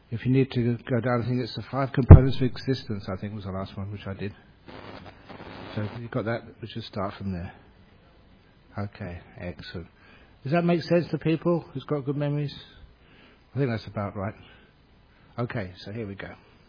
If you need to go down, I think it's the 5 components of existence, I think was the last one, which I did. So you've got that, we should start from there. Okay, excellent. Does that make sense to people who's got good memories? I think that's about right. Okay, so here we go.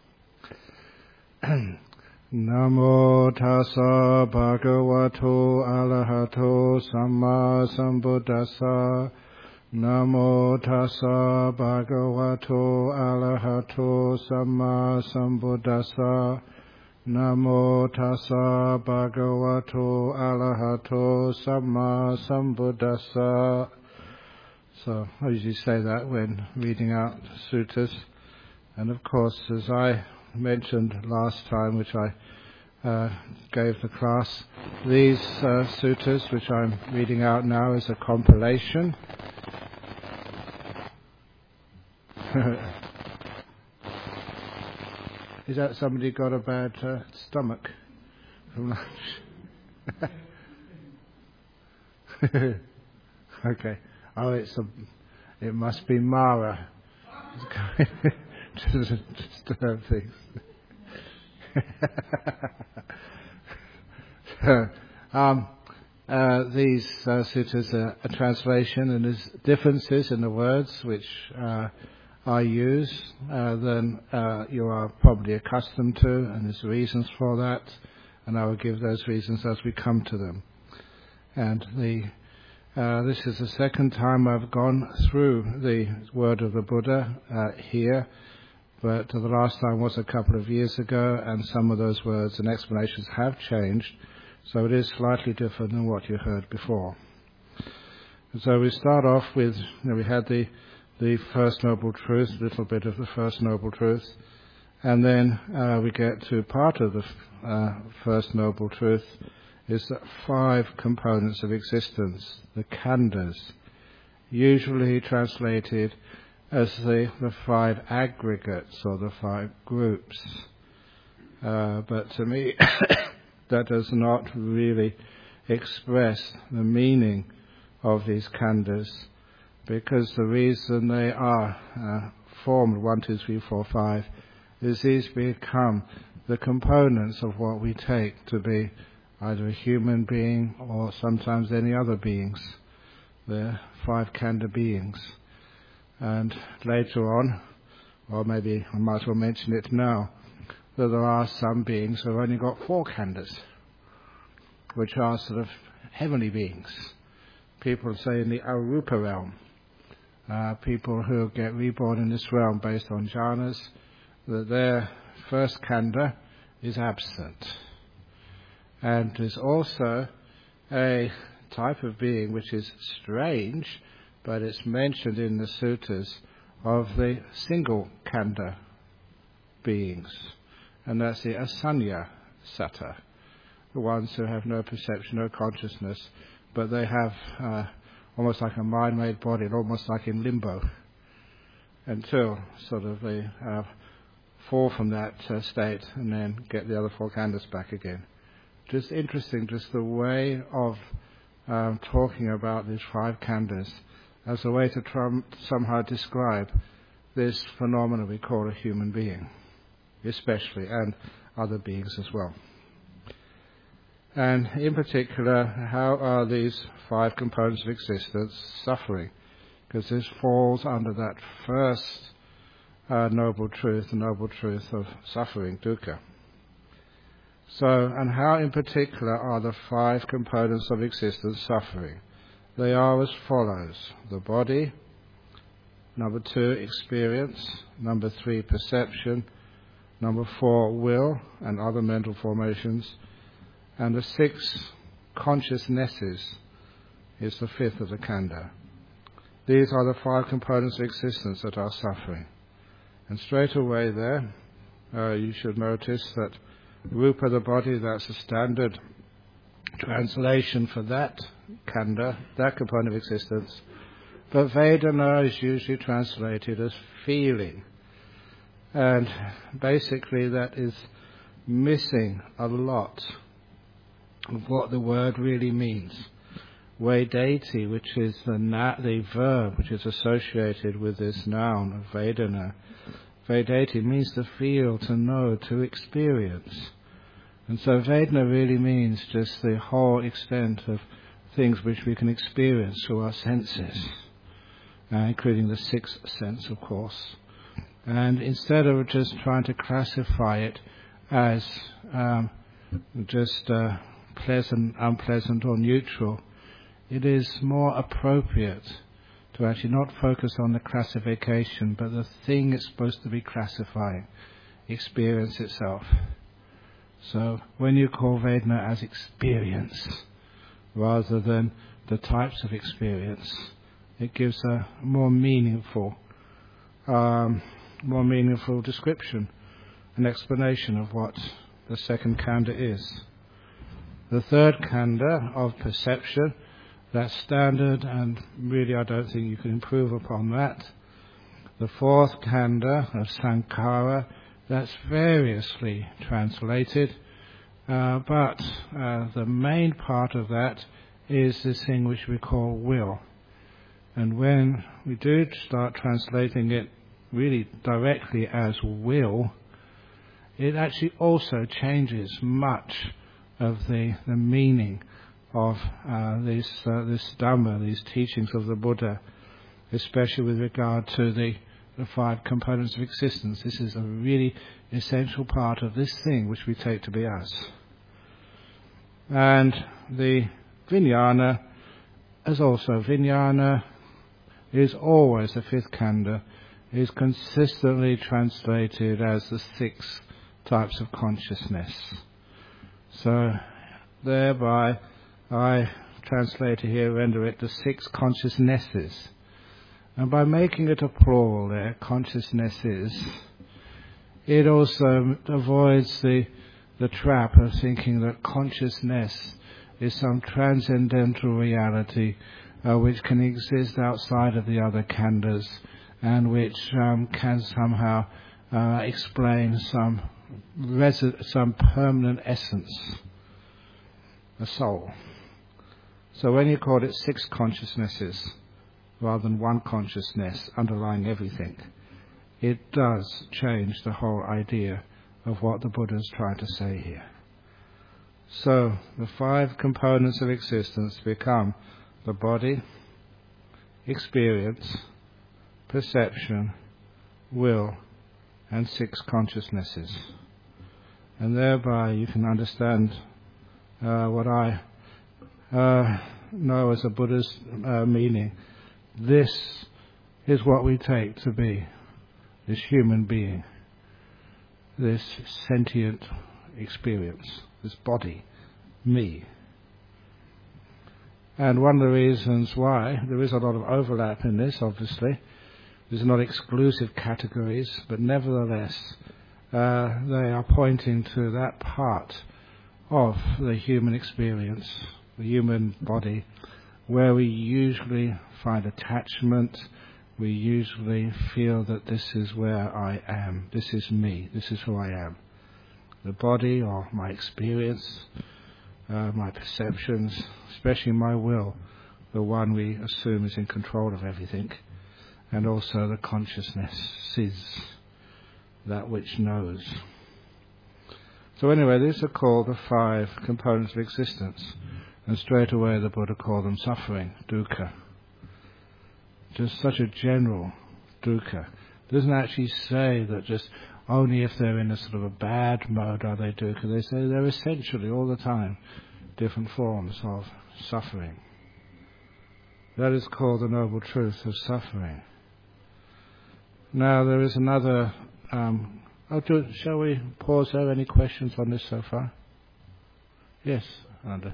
Namo tassa bhagavato arahato samma sambuddhassa. Namo tassa bhagavato arahato samma sambuddhassa. Namo tassa bhagavato arahato samma sambuddhassa. So I usually say that when reading out suttas. And of course, as I mentioned last time, which I gave the class, these suttas, which I'm reading out now, is a compilation. Is that somebody got a bad stomach from lunch? Okay. Oh, it must be Mara. To disturb things. These suttas are a translation, and there's differences in the words which I use than you are probably accustomed to, and there's reasons for that, and I will give those reasons as we come to them. And this is the second time I've gone through the word of the Buddha here, but the last time was a couple of years ago, and some of those words and explanations have changed, so it is slightly different than what you heard before. And so we start off with, we had the First Noble Truth, a little bit of the First Noble Truth, and then we get to part of the First Noble Truth, is the 5 components of existence, the khandhas, usually translated as the 5 aggregates or the 5 groups. But to me, that does not really express the meaning of these khandhas, because the reason they are formed 1, 2, 3, 4, 5 is these become the components of what we take to be either a human being or sometimes any other beings. They're 5 khandha beings. And later on, or maybe I might as well mention it now, that there are some beings who have only got 4 khandhas, which are sort of heavenly beings. People say in the arupa realm, people who get reborn in this realm based on jhanas, that their first khandha is absent. And there's also a type of being which is strange, but it's mentioned in the suttas, of the single khandha beings, and that's the asanya satta, the ones who have no perception, no consciousness, but they have almost like a mind-made body, almost like in limbo, until sort of they fall from that state and then get the other 4 khandhas back again. Just interesting, just the way of talking about these 5 khandhas as a way to somehow describe this phenomenon we call a human being, especially, and other beings as well. And in particular, how are these 5 components of existence suffering? Because this falls under that first noble truth, the noble truth of suffering, dukkha. So, and how in particular are the 5 components of existence suffering? They are as follows: the body, number 2, experience, number 3, perception, number 4, will and other mental formations, and the 6, consciousnesses, is the 5th of the khandha. These are the 5 components of existence that are suffering. And straight away there, you should notice that rupa, the body, that's a standard translation for that khandha, that component of existence. But Vedana is usually translated as feeling. And basically that is missing a lot of what the word really means. Vedati, which is the verb which is associated with this noun of Vedana, Vedati means to feel, to know, to experience. And so Vedana really means just the whole extent of things which we can experience through our senses, including the sixth sense, of course. And instead of just trying to classify it as just pleasant, unpleasant, or neutral, it is more appropriate to actually not focus on the classification, but the thing it's supposed to be classifying, experience itself. So when you call Vedana as experience, rather than the types of experience, it gives a more meaningful description, an explanation of what the second khandha is. The third khandha of perception, that's standard, and really I don't think you can improve upon that. The fourth khandha of sankhara, that's variously translated, but the main part of that is this thing which we call will. And when we do start translating it really directly as will, it actually also changes much of the meaning of this Dhamma, these teachings of the Buddha, especially with regard to the five components of existence. This is a really essential part of this thing which we take to be us. And the Vijnana, as also Vijnana, is always the fifth khandha, is consistently translated as the six types of consciousness. So thereby I translate it here, render it the six consciousnesses. And by making it a plural there, consciousnesses, it also avoids the trap of thinking that consciousness is some transcendental reality which can exist outside of the other khandhas and which can somehow explain some permanent essence, a soul. So when you call it six consciousnesses rather than one consciousness underlying everything, it does change the whole idea of what the Buddha is trying to say here. So the five components of existence become the body, experience, perception, will, and six consciousnesses. And thereby you can understand what I know as a Buddha's meaning. This is what we take to be this human being, this sentient experience, this body, me. And one of the reasons why, there is a lot of overlap in this, obviously. These are not exclusive categories, but nevertheless, they are pointing to that part of the human experience, the human body, where we usually find attachment, we usually feel that this is where I am, this is me, this is who I am. The body, or my experience, my perceptions, especially my will, the one we assume is in control of everything, and also the consciousness, sees, that which knows. So anyway, these are called the five components of existence, and straight away the Buddha called them suffering, dukkha. Just such a general dukkha. Doesn't actually say that just only if they're in a sort of a bad mode are they dukkha. They say they're essentially all the time different forms of suffering. That is called the noble truth of suffering. Now there is another... shall we pause there? Any questions on this so far? Yes, Ananda.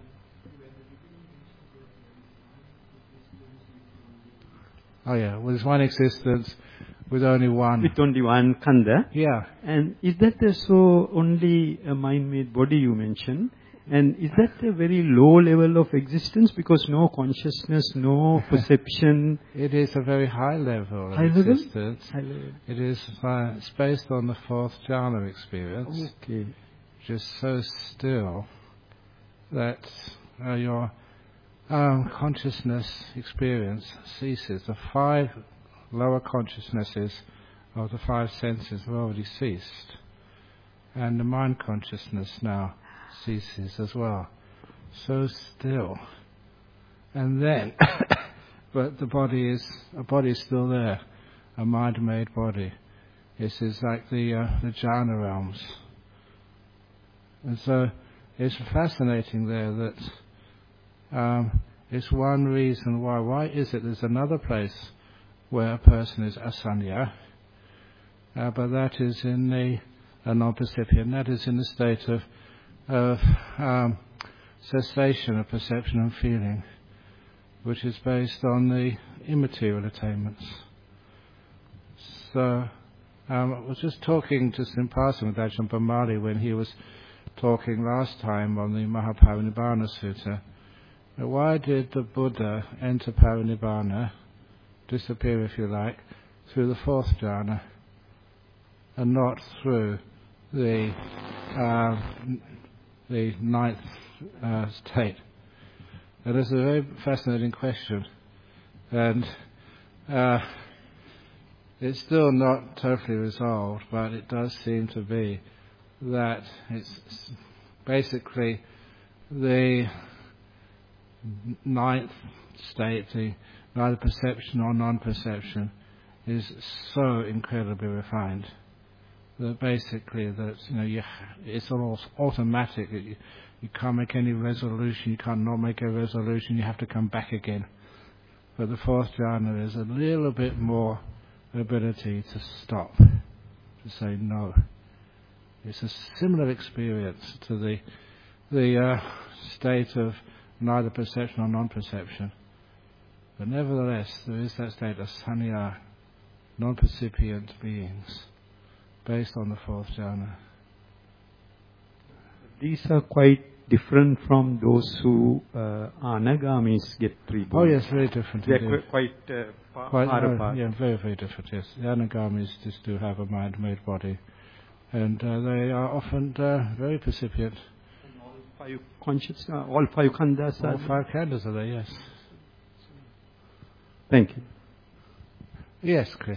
Oh yeah, well, there's one existence with only one. With only one khandha. Yeah. And is that so only a mind-made body you mentioned? And is that a very low level of existence because no consciousness, no perception? It is a very high level of high existence. High level. It is it's based on the fourth jhana experience. Okay. Just so still that your consciousness experience ceases. The five lower consciousnesses of the five senses have already ceased, and the mind consciousness now ceases as well. So still. And then, but the body is still there, a mind-made body. This is like the jhana realms. And so it's fascinating there that it's one reason why. Why is it there's another place where a person is asanya, but that is in the non-percipient, that is in the state of cessation of perception and feeling, which is based on the immaterial attainments. So I was just talking just in passing with Ajahn Brahmali when he was talking last time on the Mahaparinibbana Sutta. Why did the Buddha enter Parinibbana, disappear if you like, through the fourth jhana and not through the ninth state? That is a very fascinating question, and it's still not totally resolved, but it does seem to be that it's basically the ninth state, the neither perception or non-perception, is so incredibly refined that basically that it's all automatic. You can't make any resolution. You can't not make a resolution. You have to come back again. But the fourth jhana is a little bit more ability to stop, to say no. It's a similar experience to the state of neither perception or non-perception. But nevertheless, there is that state of sanya, non-percipient beings, based on the fourth jhana. These are quite different from those who anagamis get reborn. Oh yes, very different. They're quite far apart. Yeah, very, very different, yes. The anagamis just do have a mind-made body, and they are often very percipient. And all five conscious, all five khandhas are all five khandhas are there, yes. Thank you. Yes, Chris.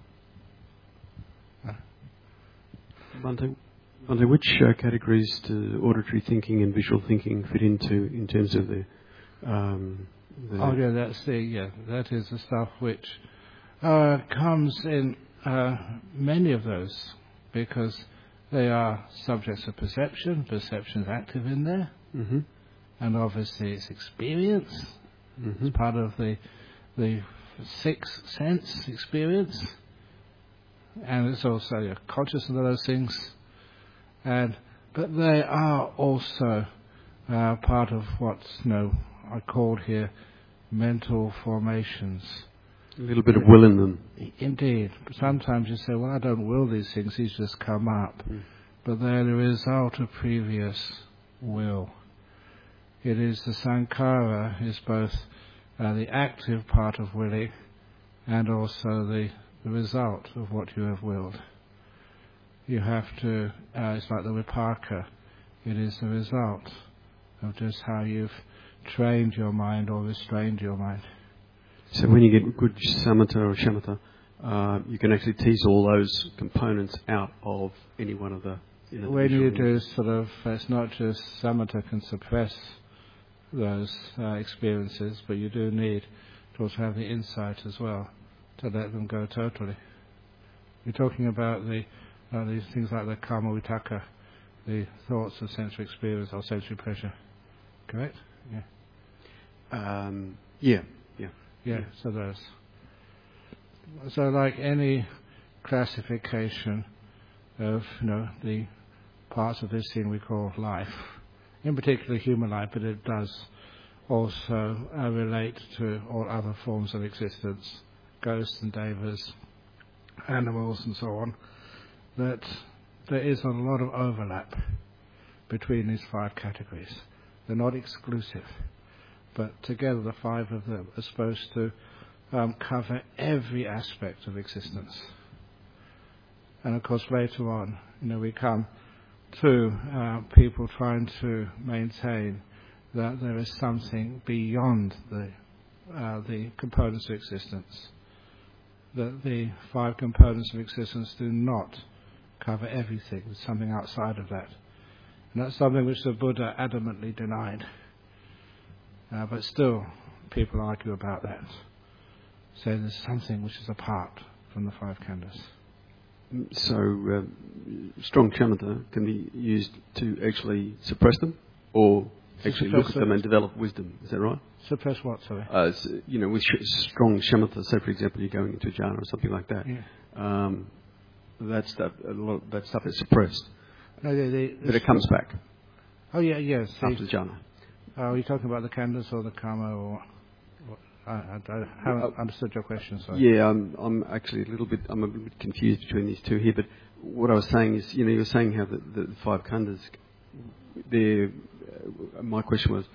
Bhante, which categories do auditory thinking and visual thinking fit into in terms of the? Oh yeah, that is the stuff which comes in many of those, because they are subjects of perception. Perception is active in there, and obviously it's experience. It's part of the sixth sense experience, and it's also your consciousness of those things. But they are also part of what's I called here mental formations. A little bit of will in them. Indeed. Sometimes you say, well, I don't will these things, these just come up. But they're the result of previous will. It is the sankhara, is both the active part of willing and also the result of what you have willed. You have to, it's like the vipaka. It is the result of just how you've trained your mind or restrained your mind. So when you get good samatha or shamatha, you can actually tease all those components out of any one of the... when you do it's not just samatha can suppress those experiences, but you do need to also have the insight as well to let them go totally. You're talking about these things like the kama vitaka, the thoughts of sensory experience or sensory pressure, correct? Yeah. So those. So like any classification of the parts of this thing we call life, in particular human life, but it does also relate to all other forms of existence, ghosts and devas, animals and so on, that there is a lot of overlap between these five categories. They're not exclusive, but together the five of them are supposed to cover every aspect of existence. And of course later on, we come to people trying to maintain that there is something beyond the components of existence. that the 5 components of existence do not cover everything. There's something outside of that. And that's something which the Buddha adamantly denied. But still, people argue about that. Say there's something which is apart from the 5 khandhas. So, strong shamatha can be used to actually suppress them, or actually look at them and develop wisdom. Is that right? Suppress what, sorry? With strong shamatha, say for example you're going into a jhana or something like that, yeah. that stuff is suppressed. No, but it comes back. Oh yeah, yes. After the jhana. Are you talking about the khandhas or the karma, or I haven't understood your question. Sorry. Yeah, I'm actually a little bit confused between these two here. But what I was saying is, you're saying how the 5 khandhas. My question was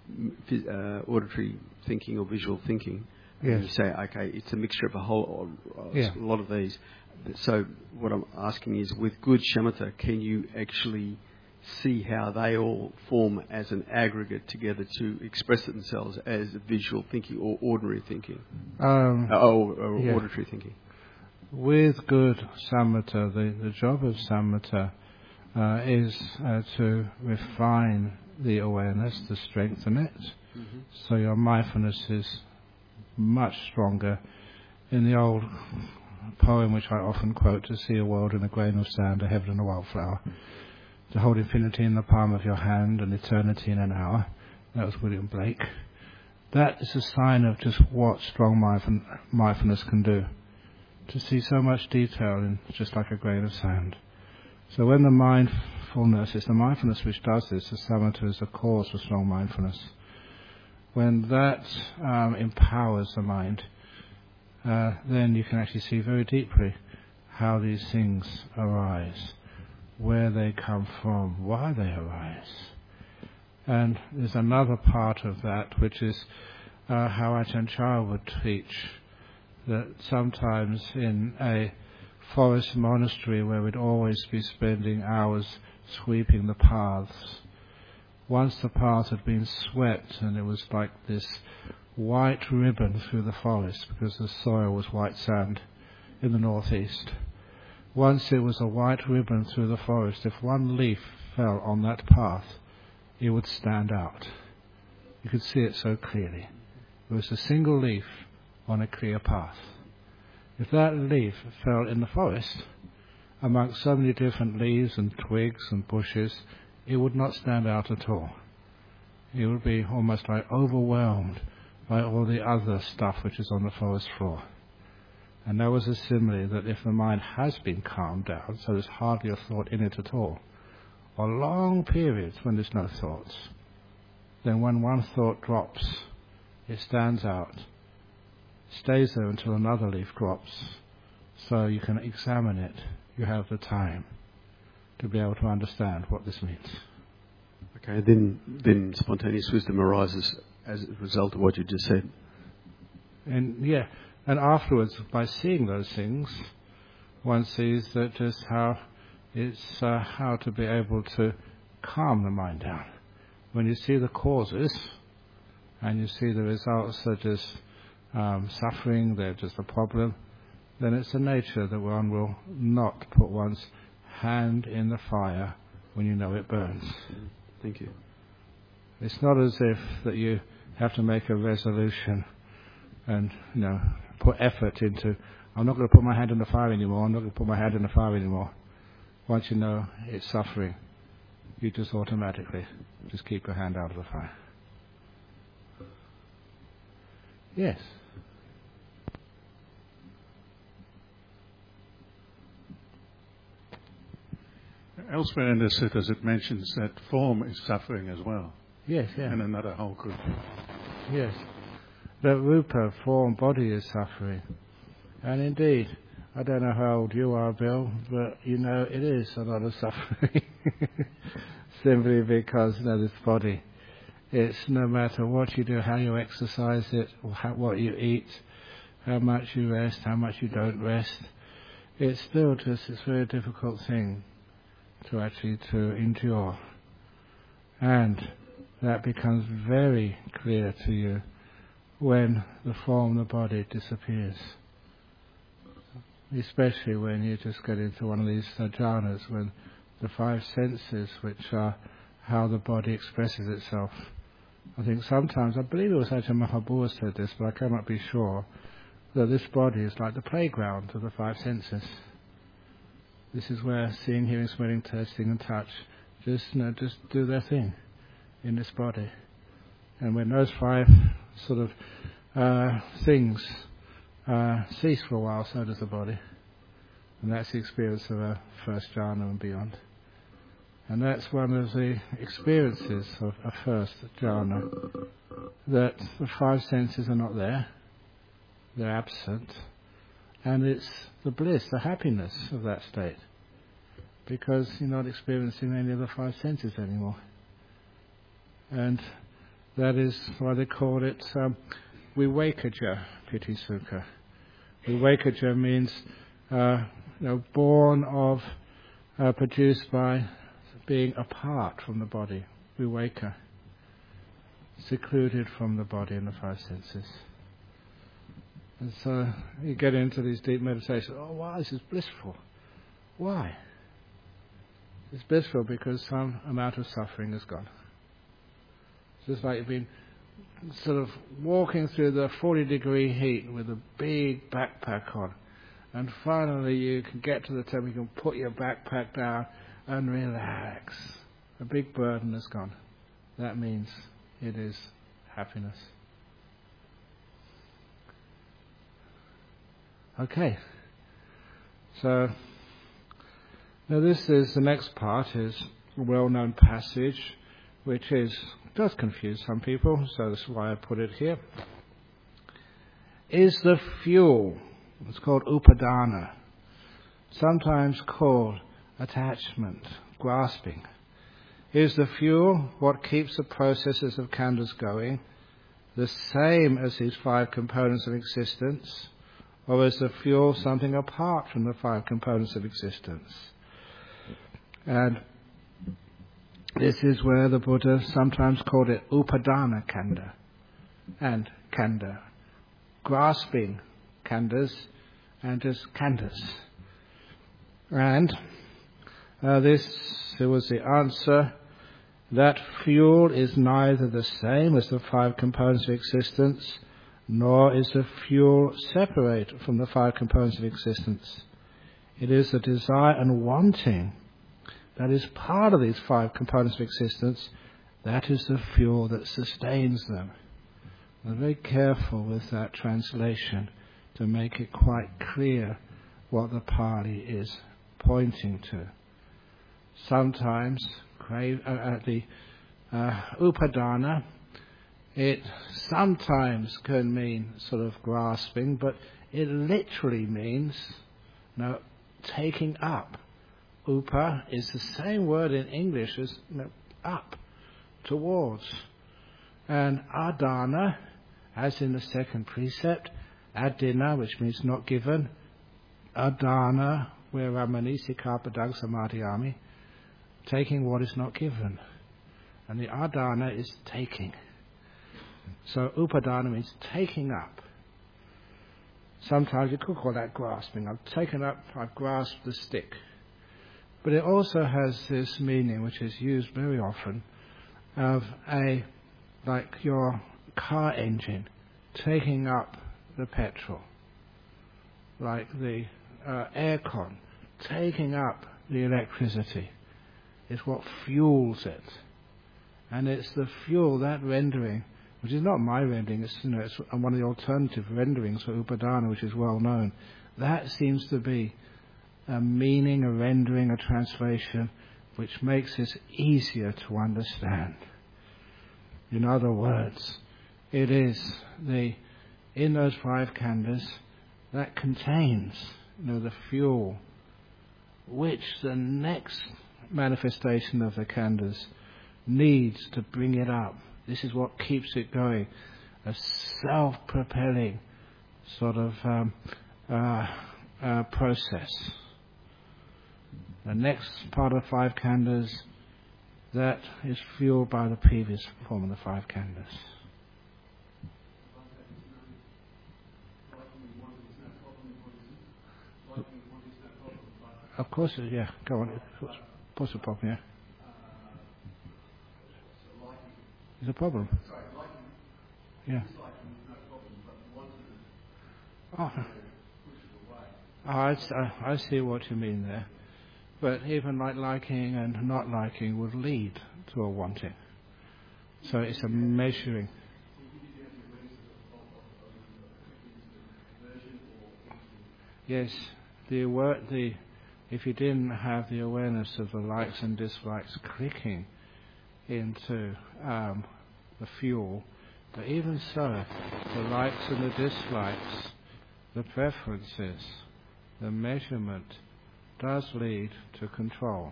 auditory thinking or visual thinking. Yes. And you say, okay, it's a mixture of a lot of these. So what I'm asking is, with good shamatha, can you actually see how they all form as an aggregate together to express themselves as visual thinking or ordinary thinking? Auditory thinking. With good samatha, the job of samatha is to refine the awareness, to strengthen it. Mm-hmm. So your mindfulness is much stronger. In the old poem which I often quote, to see a world in a grain of sand, a heaven in a wildflower, to hold infinity in the palm of your hand and eternity in an hour. That was William Blake. That is a sign of just what strong mindfulness can do. To see so much detail in just like a grain of sand. So when the mindfulness, it's the mindfulness which does this, the samatha is the cause for strong mindfulness. When that empowers the mind, then you can actually see very deeply how these things arise, where they come from, why they arise. And there's another part of that which is how Ajahn Chah would teach that sometimes in a forest monastery where we'd always be spending hours sweeping the paths, once the path had been swept and it was like this white ribbon through the forest because the soil was white sand in the northeast. Once it was a white ribbon through the forest, if one leaf fell on that path, it would stand out. You could see it so clearly. It was a single leaf on a clear path. If that leaf fell in the forest, amongst so many different leaves and twigs and bushes, it would not stand out at all. It would be almost like overwhelmed by all the other stuff which is on the forest floor. And there was a simile that if the mind has been calmed down, so there's hardly a thought in it at all, or long periods when there's no thoughts, then when one thought drops, it stands out, stays there until another leaf drops, so you can examine it. You have the time to be able to understand what this means. Okay, then spontaneous wisdom arises as a result of what you just said. And afterwards, by seeing those things, one sees that just how it's how to be able to calm the mind down. When you see the causes and you see the results are just suffering, they're just a problem, then it's a nature that one will not put one's hand in the fire when you know it burns. Thank you. It's not as if that you have to make a resolution and put effort into, I'm not going to put my hand in the fire anymore, I'm not going to put my hand in the fire anymore. Once you know it's suffering, you just automatically just keep your hand out of the fire. Yes. Elsewhere in the suttas it mentions that form is suffering as well. Yes, yeah. In another whole group. Yes. The rupa, form, body is suffering. And indeed, I don't know how old you are, Bill, but it is a lot of suffering. Simply because this body, it's no matter what you do, how you exercise it, what you eat, how much you rest, how much you don't rest, it's still just this very difficult thing to actually to endure. And that becomes very clear to you when the form, the body disappears. especially when you just get into one of these jhanas, when the five senses, which are how the body expresses itself. I think sometimes, I believe it was Ajahn Mahabua said this, but I cannot be sure, that this body is like the playground of the five senses. This is where seeing, hearing, smelling, tasting and touch just do their thing in this body. And when those five sort of things cease for a while, so does the body. And that's the experience of a first jhana and beyond. And that's one of the experiences of a first jhana, that the five senses are not there, they're absent, and it's the bliss, the happiness of that state, because you're not experiencing any of the five senses anymore. And that is why they call it Vivekaja Piti Sukha. Vivekaja means born of, produced by being apart from the body. Viveka, secluded from the body and the five senses. And so you get into these deep meditations. Oh, wow, this is blissful. Why? It's blissful because some amount of suffering is gone. It's just like you've been sort of walking through the 40-degree heat with a big backpack on, and finally you can get to the temple, you can put your backpack down and relax. A big burden is gone. That means it is happiness. Okay. So now this is the next part, is a well-known passage, which does confuse some people, so that's why I put it here. Is the fuel, it's called upadana, sometimes called attachment, grasping. Is the fuel what keeps the processes of khandhas going, the same as these five components of existence, or is the fuel something apart from the five components of existence? And this is where the Buddha sometimes called it upadana khandha and khandha, grasping khandhas and just khandhas. And this was the answer, that fuel is neither the same as the five components of existence, nor is the fuel separate from the five components of existence. It is the desire and wanting that is part of these five components of existence, that is the fuel that sustains them. I'm very careful with that translation to make it quite clear what the Pali is pointing to. Sometimes the upadana, it sometimes can mean sort of grasping, but it literally means taking up. Upa is the same word in English as up, towards. And adana, as in the second precept, adina, which means not given, adana, where ramani sikapadagang samadhiyami, taking what is not given. And the adana is taking. So upadana means taking up. Sometimes you could call that grasping. I've taken up, I've grasped the stick. But it also has this meaning, which is used very often, of like your car engine taking up the petrol, like the aircon taking up the electricity. It's what fuels it. And it's the fuel, that rendering, which is not my rendering, it's one of the alternative renderings for upadana, which is well known. That seems to be a meaning, a rendering, a translation, which makes this easier to understand. In other words, it is in those five khandhas that contains the fuel, which the next manifestation of the khandhas needs to bring it up. This is what keeps it going, a self-propelling sort of process. The next part of five khandhas, that is fueled by the previous form of the five khandhas. Of course, yeah. Go on. What's the problem? Yeah. There's a problem. Yeah. Oh, I see what you mean there. But even like liking and not liking would lead to a wanting. So it's a measuring. Yes, if you didn't have the awareness of the likes and dislikes clicking into the fuel, but even so, the likes and the dislikes, the preferences, the measurement does lead to control.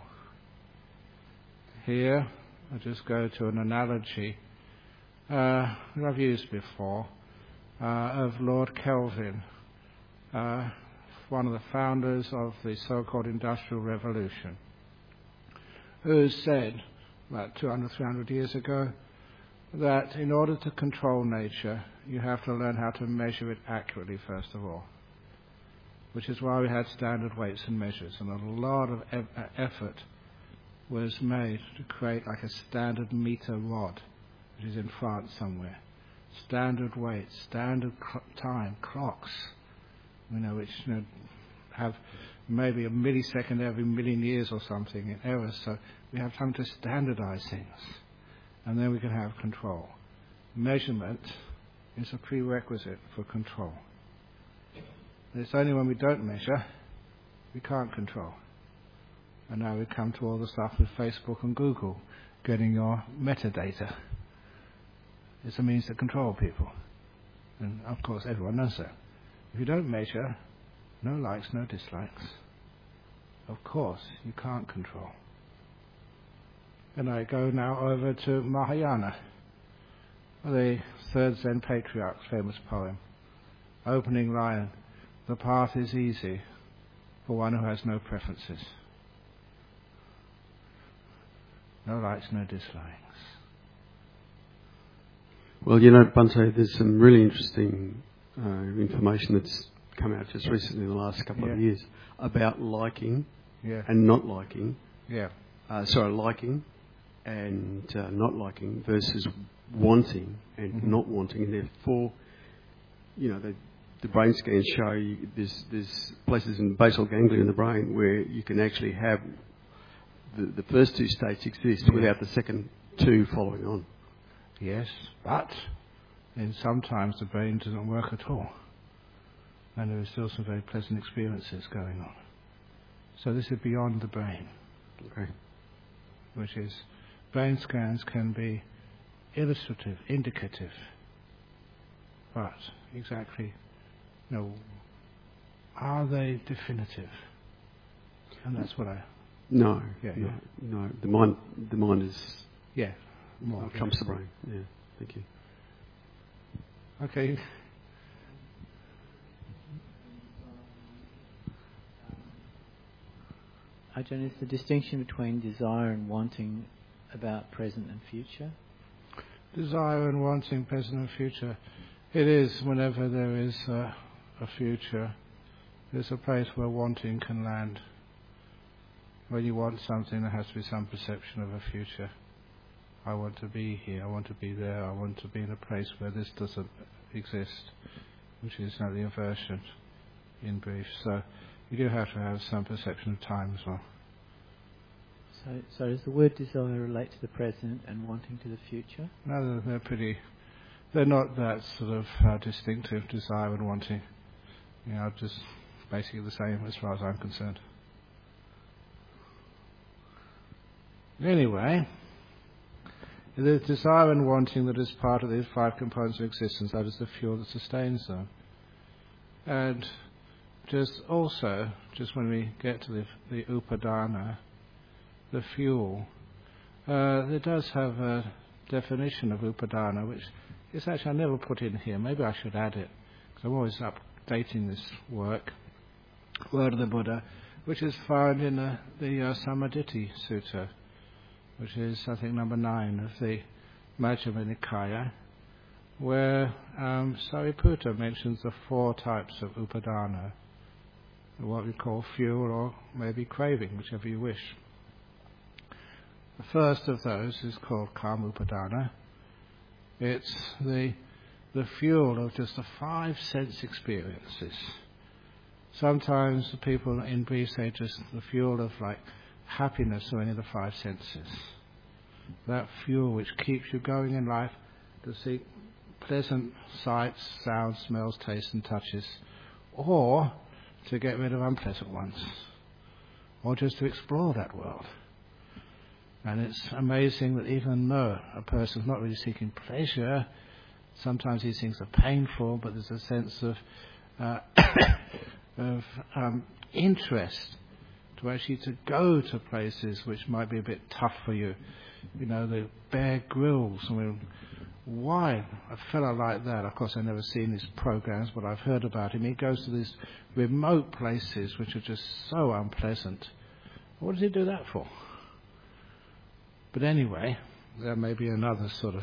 Here, I'll just go to an analogy that I've used before of Lord Kelvin, one of the founders of the so-called Industrial Revolution, who said about 200, 300 years ago that in order to control nature, you have to learn how to measure it accurately first of all, which is why we had standard weights and measures, and a lot of effort was made to create like a standard meter rod, which is in France somewhere. Standard weights, standard time, clocks, which have maybe a millisecond every million years or something in error, so we have time to standardize things, and then we can have control. Measurement is a prerequisite for control. It's only when we don't measure, we can't control. And now we come to all the stuff with Facebook and Google, getting your metadata. It's a means to control people. And of course everyone knows that. If you don't measure, no likes, no dislikes, of course you can't control. And I go now over to Mahayana, the third Zen patriarch's famous poem. Opening line, the path is easy for one who has no preferences. No likes, no dislikes. Well, Bhante, there's some really interesting information that's come out just recently in the last couple of years about liking and not liking. Yeah. Liking and not liking versus wanting and not wanting. And therefore, the brain scans show you there's places in the basal ganglia in the brain where you can actually have the first two states exist without the second two following on. Yes, but then sometimes the brain doesn't work at all. And there are still some very pleasant experiences going on. So this is beyond the brain. Okay. Which is, brain scans can be illustrative, indicative. But exactly, are they definitive? And that's what I... No. The mind is... Yeah. More trumps the brain. Yeah. Thank you. Okay. Ajahn, is the distinction between desire and wanting about present and future? Desire and wanting, present and future. It is whenever there is a future, there's a place where wanting can land. When you want something, there has to be some perception of a future. I want to be here, I want to be there, I want to be in a place where this doesn't exist, which is the aversion in brief. So you do have to have some perception of time as well. So does the word desire relate to the present and wanting to the future? No, they're not that sort of distinctive, desire and wanting. Just basically the same as far as I'm concerned. Anyway, there's desire and wanting that is part of these five components of existence. That is the fuel that sustains them. And just when we get to the upadana, the fuel, it does have a definition of upadana, which is actually I never put in here. Maybe I should add it, because I'm always updating this work, Word of the Buddha, which is found in the Samaditi Sutta, which is, I think, number 9 of the Majjhima Nikaya, where Sariputta mentions the 4 types of upadana. what we call fuel or maybe craving, whichever you wish. The first of those is called Kama Upadana. It's the fuel of just the 5 sense experiences. Sometimes the people in brief say just the fuel of like happiness or any of the 5 senses. That fuel which keeps you going in life to see pleasant sights, sounds, smells, tastes and touches, or to get rid of unpleasant ones, or just to explore that world. And it's amazing that even though a person's not really seeking pleasure, sometimes these things are painful, but there's a sense of interest to actually to go to places which might be a bit tough for you. You know, the Bear Grylls. I mean, why a fellow like that? Of course, I've never seen his programs, but I've heard about him. He goes to these remote places which are just so unpleasant. What does he do that for? But anyway, there may be another sort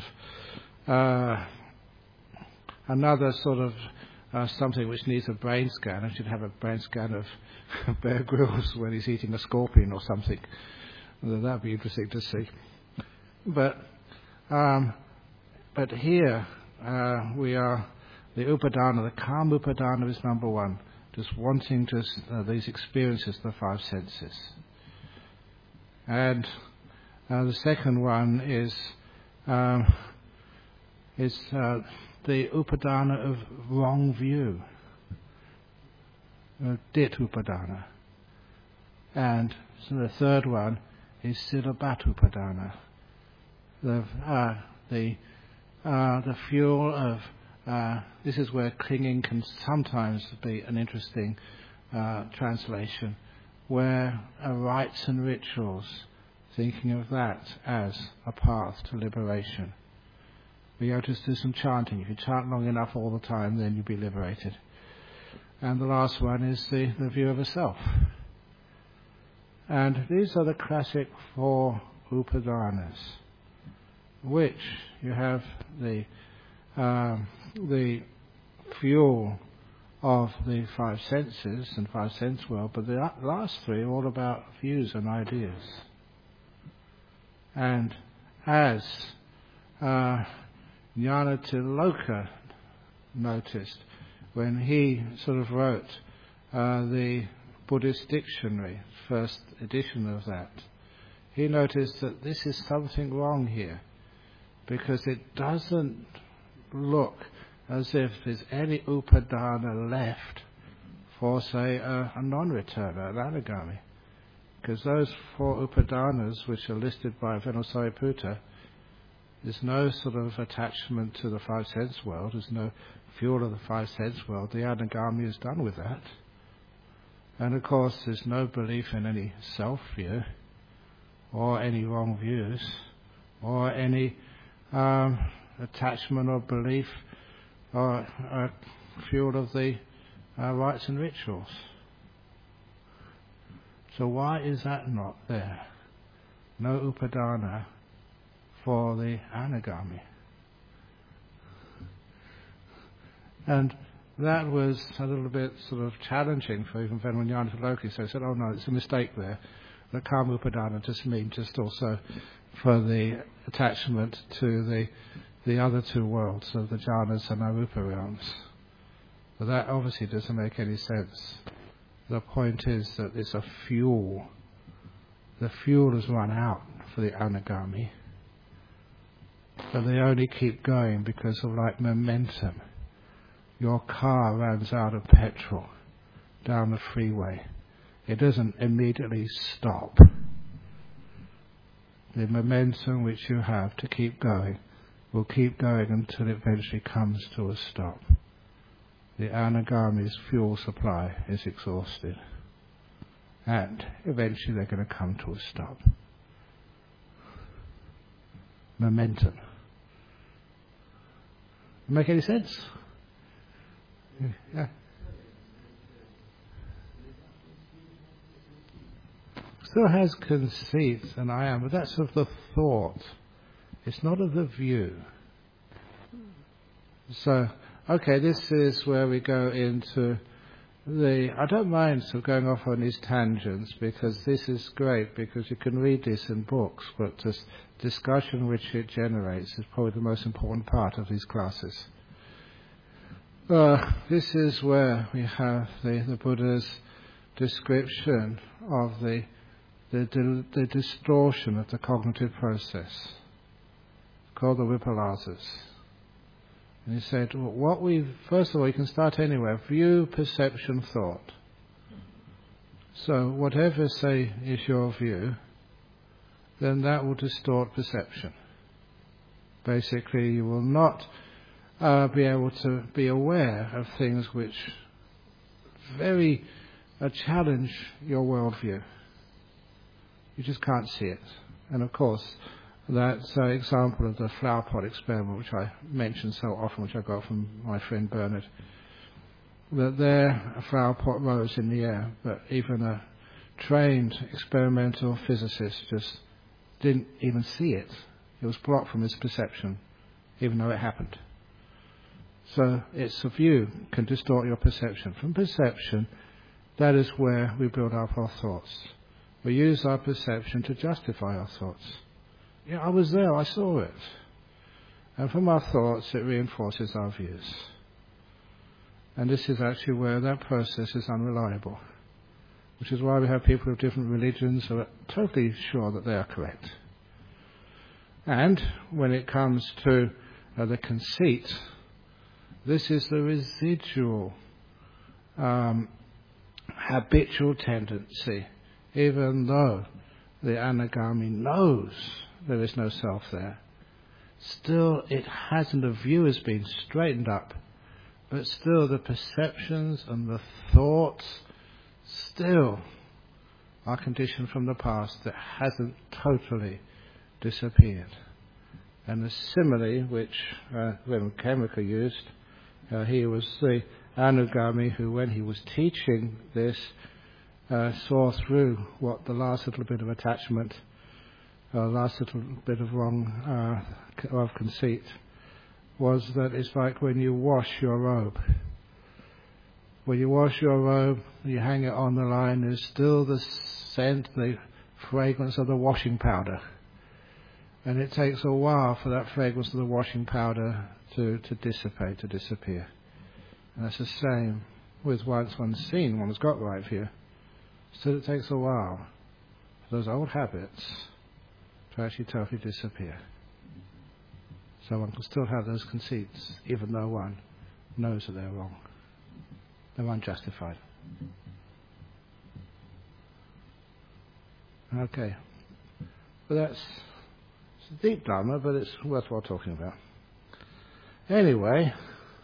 of something which needs a brain scan. I should have a brain scan of Bear Grylls when he's eating a scorpion or something. That'd be interesting to see. But here we are, the Upadana, the Kama Upadana is number 1, just wanting these experiences of the 5 senses. And the second one is the Upadana of wrong view, Dit Upadana. And so the third one is Silabat Upadana, the fuel of, this is where clinging can sometimes be an interesting translation, where rites and rituals, thinking of that as a path to liberation. We go to do some chanting. If you chant long enough all the time, then you'll be liberated. And the last one is the view of a self. And these are the classic 4 Upadanas, which you have the fuel of the 5 senses and 5 sense world, but the last 3 are all about views and ideas. And as Jnanatiloka noticed when he sort of wrote the Buddhist dictionary, first edition of that, he noticed that this is something wrong here, because it doesn't look as if there's any Upadana left for, say, a non-returner, an anagami. Because those 4 Upadanas which are listed by Venerable Sariputta, there's no sort of attachment to the 5 sense world, there's no fuel of the 5 sense world. The anagami is done with that. And of course there's no belief in any self-view, or any wrong views, or any attachment or belief or fuel of the rites and rituals. So why is that not there? No Upadana for the anagami. And that was a little bit sort of challenging for even Venerable Jnanatiloka. So he said, oh no, it's a mistake there. The Kama Upadana just means just also for the attachment to the other 2 worlds, of the jhanas and arupa realms. But that obviously doesn't make any sense. The point is that it's a fuel. The fuel has run out for the anagami. But they only keep going because of like momentum. Your car runs out of petrol down the freeway. It doesn't immediately stop. The momentum which you have to keep going will keep going until it eventually comes to a stop. The anagami's fuel supply is exhausted, and eventually they're going to come to a stop. Momentum. Make any sense? Yeah. Still has conceit, and I am, but that's of the thought. It's not of the view. So, okay, this is where we go into I don't mind sort of going off on these tangents, because this is great, because you can read this in books, but this discussion which it generates is probably the most important part of these classes. This is where we have the Buddha's description of the distortion of the cognitive process, called the vipalasas. And he said, first of all, you can start anywhere. View, perception, thought. So whatever, say, is your view, then that will distort perception. Basically, you will not be able to be aware of things which very challenge your worldview. You just can't see it. And of course, that's an example of the flower pot experiment, which I mention so often, which I got from my friend Bernard. That there, a flower pot rose in the air, but even a trained experimental physicist just didn't even see it. It was blocked from his perception, even though it happened. So it's a view can distort your perception. From perception, that is where we build up our thoughts. We use our perception to justify our thoughts. Yeah, I was there, I saw it. And from our thoughts, it reinforces our views. And this is actually where that process is unreliable, which is why we have people of different religions who are totally sure that they are correct. And when it comes to the conceit, this is the residual habitual tendency, even though the anagami knows there is no self there. Still, it hasn't, the view has been straightened up, but still the perceptions and the thoughts still are conditioned from the past that hasn't totally disappeared. And the simile which Reverend Khemika used, he was the anugami who, when he was teaching this, saw through what the last little bit of attachment, last little bit of wrong of conceit, was that it's like when you wash your robe. When you wash your robe, you hang it on the line, there's still the scent, the fragrance of the washing powder. And it takes a while for that fragrance of the washing powder to dissipate, to disappear. And that's the same with once one's seen, one's got right view. Still it takes a while for those old habits to actually totally disappear. So one can still have those conceits, even though one knows that they're wrong. They're unjustified. Okay. Well, it's a deep Dharma, but it's worthwhile talking about. Anyway,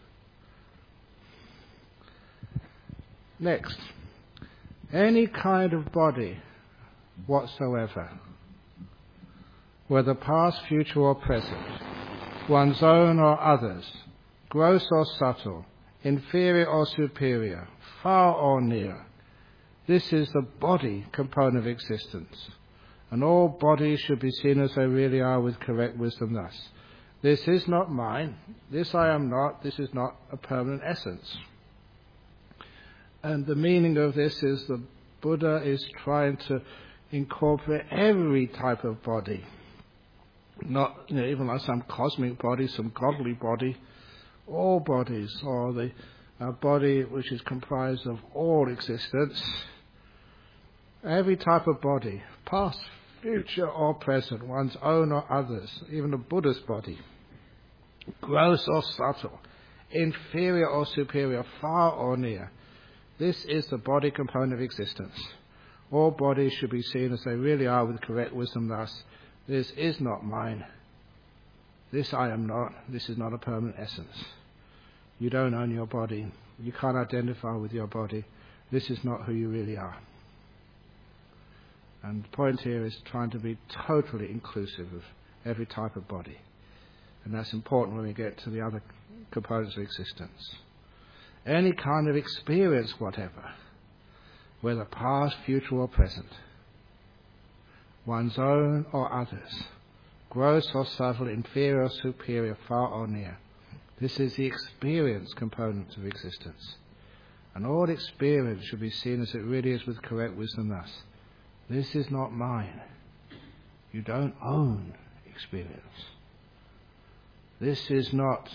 next. Any kind of body whatsoever, whether past, future or present, one's own or others, gross or subtle, inferior or superior, far or near, this is the body component of existence. And all bodies should be seen as they really are with correct wisdom thus. This is not mine, this I am not, this is not a permanent essence. And the meaning of this is the Buddha is trying to incorporate every type of body. Not even like some cosmic body, some godly body, all bodies, or the body which is comprised of all existence. Every type of body, past, future or present, one's own or others, even the Buddha's body, gross or subtle, inferior or superior, far or near. This is the body component of existence. All bodies should be seen as they really are with correct wisdom thus. This is not mine. This I am not. This is not a permanent essence. You don't own your body. You can't identify with your body. This is not who you really are. And the point here is trying to be totally inclusive of every type of body. And that's important when we get to the other components of existence. Any kind of experience whatever, whether past, future or present, one's own or others, gross or subtle, inferior or superior, far or near. This is the experience component of existence. And all experience should be seen as it really is with correct wisdom thus. This is not mine. You don't own experience. This is not,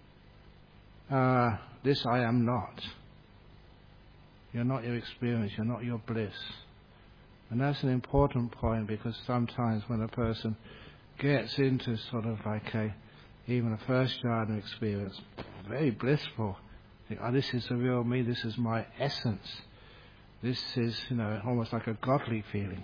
this I am not. You're not your experience, you're not your bliss. And that's an important point, because sometimes when a person gets into sort of like even a first jhana experience, very blissful, think, oh, this is the real me, this is my essence. This is, almost like a godly feeling.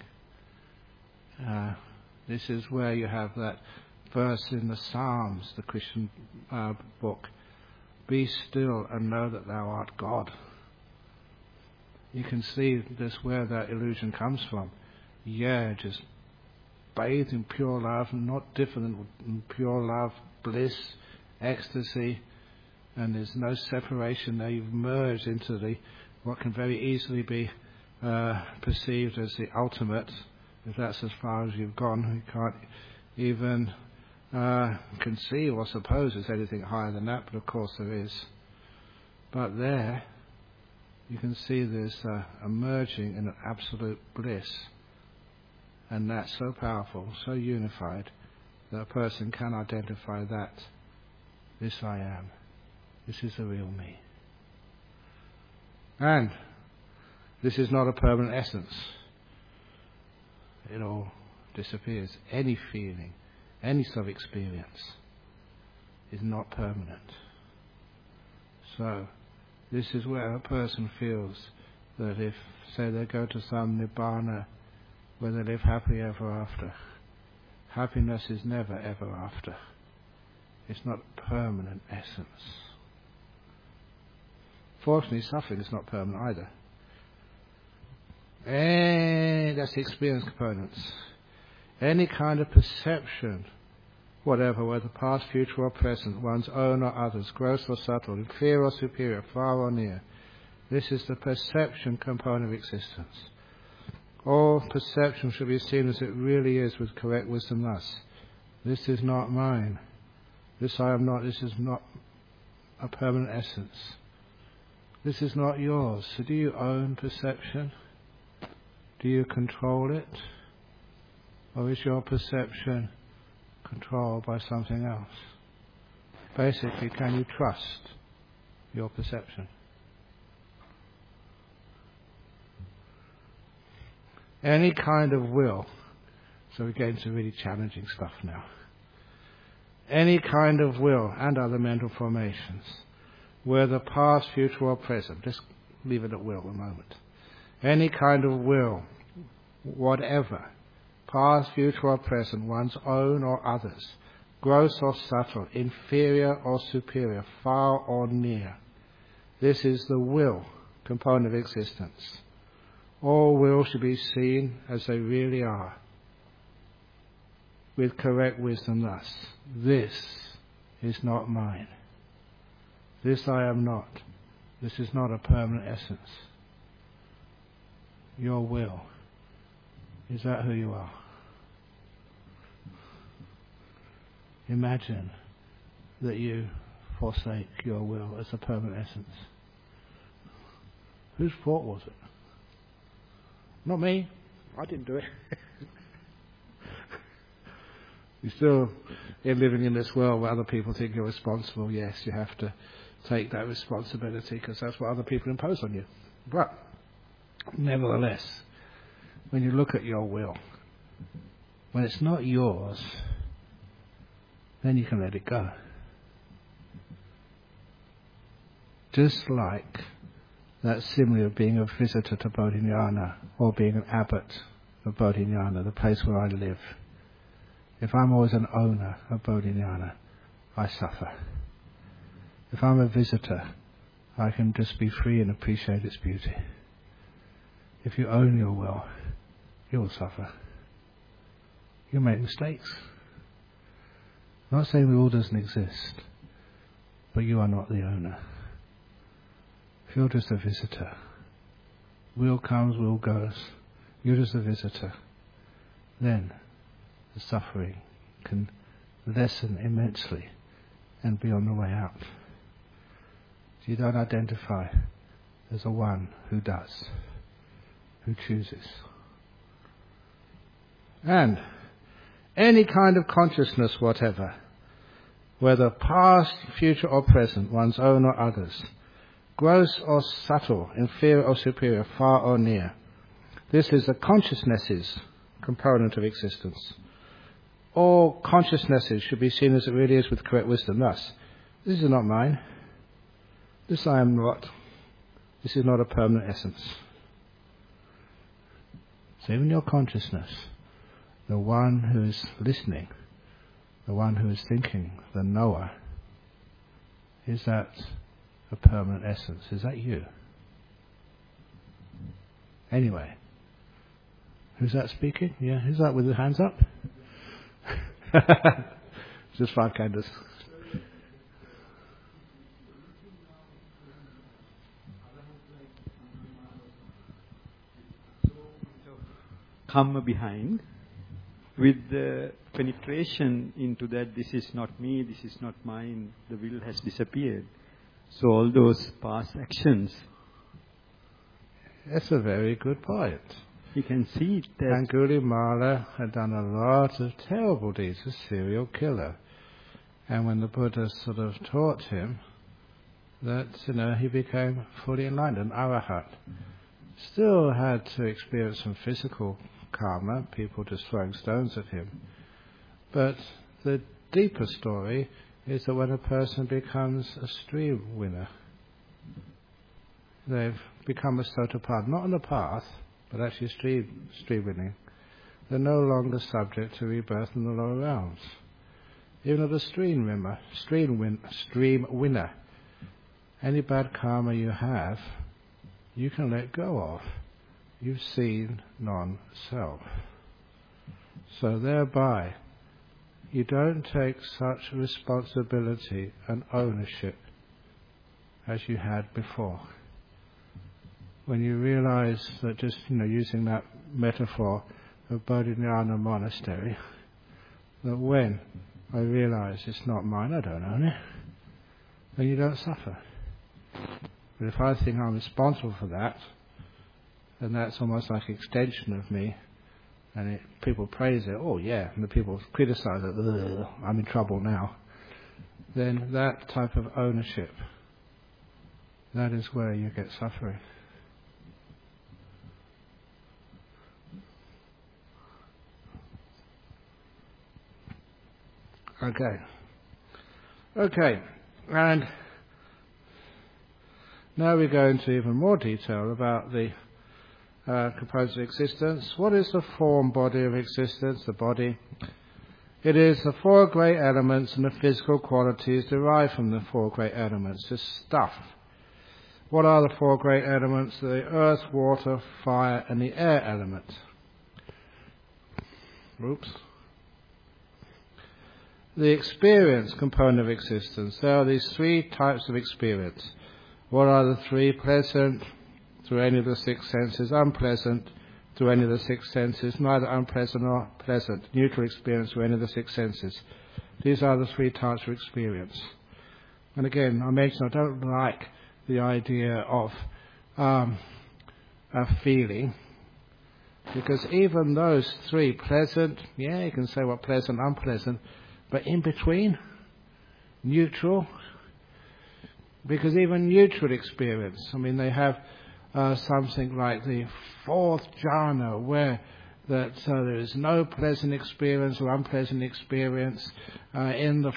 This is where you have that verse in the Psalms, the Christian book, be still and know that thou art God. You can see this where that illusion comes from. Yeah, just bathed in pure love, not different than pure love, bliss, ecstasy, and there's no separation there. You've merged into what can very easily be perceived as the ultimate. If that's as far as you've gone, you can't even conceive or suppose there's anything higher than that, but of course there is. But there, you can see there's a merging in an absolute bliss, and that's so powerful, so unified, that a person can identify that. This I am. This is the real me. And this is not a permanent essence. It all disappears. Any feeling, any sort of experience is not permanent. So, this is where a person feels that if, say, they go to some nibbana where they live happily ever after, happiness is never ever after. It's not permanent essence. Fortunately, suffering is not permanent either. And that's the experience components. Any kind of perception, whatever, whether past, future or present, one's own or others, gross or subtle, inferior or superior, far or near, this is the perception component of existence. All perception should be seen as it really is with correct wisdom thus. This is not mine. This I am not. This is not a permanent essence. This is not yours. So do you own perception? Do you control it? Or is your perception controlled by something else? Basically, can you trust your perception? Any kind of will, so we're getting to really challenging stuff now. Any kind of will and other mental formations, whether past, future or present, just leave it at will a moment. Any kind of will, whatever, past, future or present, one's own or others, gross or subtle, inferior or superior, far or near. This is the will component of existence. All will should be seen as they really are, with correct wisdom thus. This is not mine. This I am not. This is not a permanent essence. Your will, is that who you are? Imagine that you forsake your will as a permanent essence. Whose fault was it? Not me. I didn't do it. You're still living in this world where other people think you're responsible. Yes, you have to take that responsibility because that's what other people impose on you. But nevertheless, when you look at your will, when it's not yours, then you can let it go. Just like that simile of being a visitor to Bodhinyana or being an abbot of Bodhinyana, the place where I live. If I'm always an owner of Bodhinyana, I suffer. If I'm a visitor, I can just be free and appreciate its beauty. If you own your will, you'll suffer. You'll make mistakes. I'm not saying the will doesn't exist, but you are not the owner. If you're just a visitor, will comes, will goes, you're just a visitor, then the suffering can lessen immensely and be on the way out. So you don't identify There's a one who does, who chooses. And any kind of consciousness whatever, whether past, future or present, one's own or others, gross or subtle, inferior or superior, far or near, this is the consciousness's component of existence. All consciousnesses should be seen as it really is with correct wisdom. Thus, this is not mine. This I am not. This is not a permanent essence. So even your consciousness, the one who is listening, the one who is thinking, the knower, is that a permanent essence? Is that you? Anyway, who's that speaking? Yeah, who's that with the hands up? Just 5 candles. Karma behind, with the penetration into that this is not me, this is not mine, the will has disappeared. So all those past actions. That's a very good point. You can see that. Angulimala had done a lot of terrible deeds, a serial killer. And when the Buddha sort of taught him that, he became fully enlightened, an arahat. Still had to experience some physical karma, people just throwing stones at him. But the deeper story is that when a person becomes a stream winner, they've become a sotapada, not on the path, but actually stream winning. They're no longer subject to rebirth in the lower realms. Even as a stream winner, any bad karma you have, you can let go of. You've seen non-self. So thereby, you don't take such responsibility and ownership as you had before. When you realize that just, using that metaphor of Bodhinyana monastery, that when I realize it's not mine, I don't own it, then you don't suffer. But if I think I'm responsible for that, then that's almost like an extension of me, and people praise it, oh yeah, and the people criticize it, I'm in trouble now. Then that type of ownership, that is where you get suffering. Okay, and now we go into even more detail about the components of existence. What is the form body of existence, the body? It is the 4 great elements and the physical qualities derived from the 4 great elements, the stuff. What are the 4 great elements? The earth, water, fire and the air element. The experience component of existence. There are these 3 types of experience. What are the 3? Pleasant through any of the 6 senses, unpleasant through any of the 6 senses, neither unpleasant nor pleasant, neutral experience through any of the 6 senses. These are the 3 types of experience. And again, I mentioned I don't like the idea of a feeling, because even those 3, pleasant, you can say what pleasant, unpleasant, but in between, neutral, because even neutral experience, they have something like the 4th jhana, where that there is no pleasant experience or unpleasant experience in the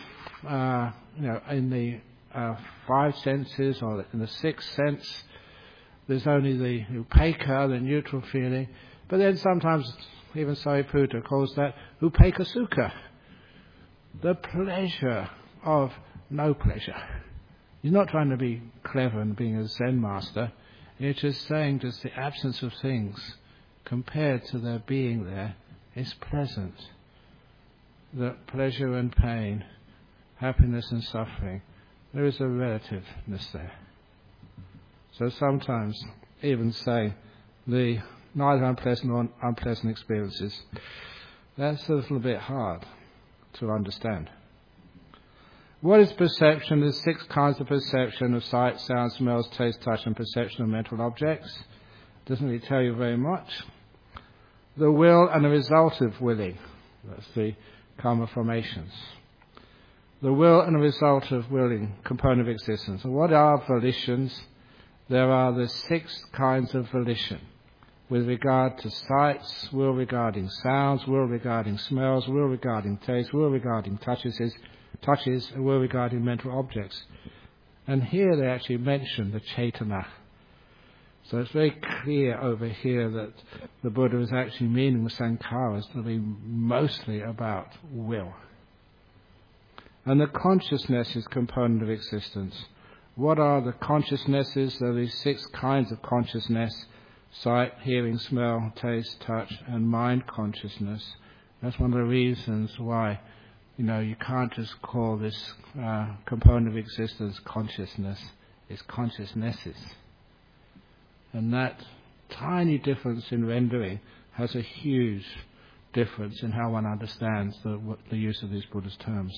5 senses or in the 6th sense. There's only the upekkha, the neutral feeling, but then sometimes even Sariputta calls that upekkha sukha, the pleasure of no pleasure. He's not trying to be clever and being a Zen master. It's just saying just the absence of things compared to their being there is pleasant. That pleasure and pain, happiness and suffering, there is a relativeness there. So sometimes even saying the neither unpleasant nor unpleasant experiences, that's a little bit hard to understand. What is perception? There's 6 kinds of perception of sight, sound, smells, taste, touch, and perception of mental objects. Doesn't really tell you very much. The will and the result of willing. That's the karma formations. The will and the result of willing, component of existence. So what are volitions? There are the 6 kinds of volition. With regard to sights, will regarding sounds, will regarding smells, will regarding taste, will regarding touches, and will regarding mental objects. And here they actually mention the Chaitana. So it's very clear over here that the Buddha is actually meaning the Sankharas to be mostly about will. And the consciousness is component of existence. What are the consciousnesses? There are these 6 kinds of consciousness: sight, hearing, smell, taste, touch, and mind consciousness. That's one of the reasons why, you can't just call this component of existence consciousness. It's consciousnesses. And that tiny difference in rendering has a huge difference in how one understands the use of these Buddhist terms.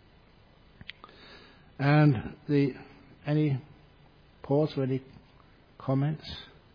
And any pause or any comments?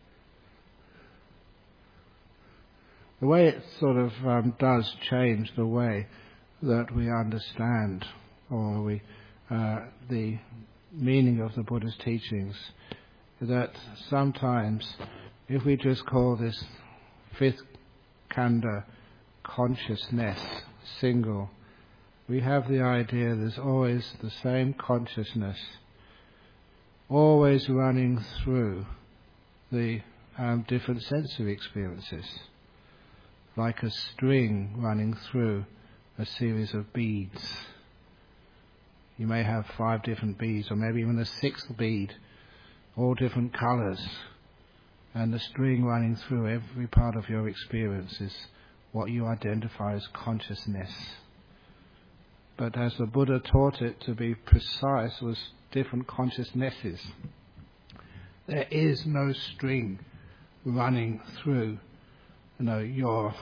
The way it sort of does change the way that we understand or the meaning of the Buddha's teachings, that sometimes if we just call this 5th khandha consciousness single, we have the idea there's always the same consciousness always running through the different sensory experiences, like a string running through a series of beads. You may have 5 different beads, or maybe even a 6th bead, all different colours, and the string running through every part of your experience is what you identify as consciousness. But as the Buddha taught it to be precise, was different consciousnesses. There is no string running through, your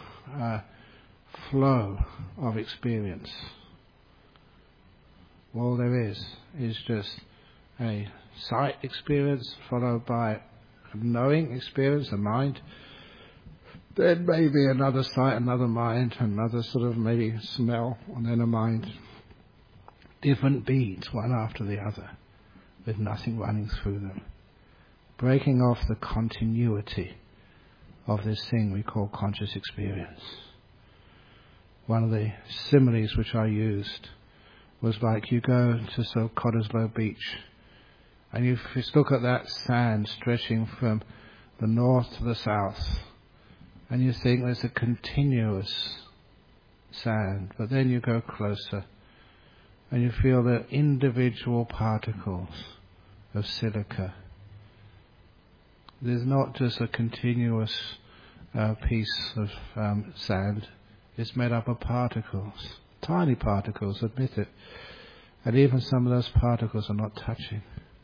flow of experience. All there is just a sight experience followed by a knowing experience, a mind. Then maybe another sight, another mind, another sort of maybe smell, and then a mind. Different beads, one after the other, with nothing running through them. Breaking off the continuity of this thing we call conscious experience. One of the similes which I used was like you go to Cottesloe Beach, and you just look at that sand stretching from the north to the south, and you think there's a continuous sand, but then you go closer, and you feel the individual particles of silica. There's not just a continuous piece of sand. It's made up of particles, tiny particles, admit it. And even some of those particles are not touching.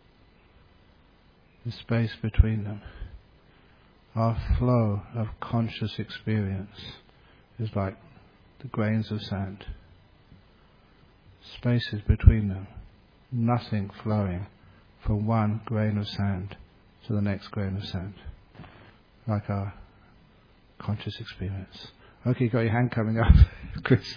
The space between them. Our flow of conscious experience is like the grains of sand. Spaces between them. Nothing flowing from one grain of sand to the next grain of sand. Like our conscious experience. Okay, you got your hand coming up, Chris.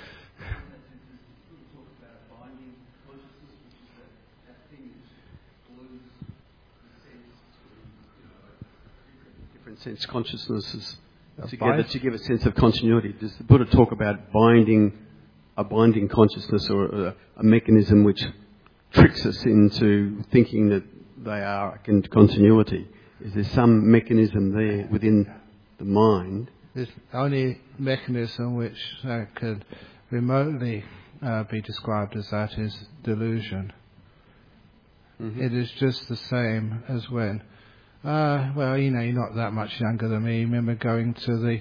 Different sense consciousnesses together to give a sense of continuity. Does the Buddha talk about a binding consciousness, or a mechanism which tricks us into thinking that they are in continuity? Is there some mechanism there within the mind? There's only mechanism which could remotely be described as that is delusion. Mm-hmm. It is just the same as when, you're not that much younger than me. I remember going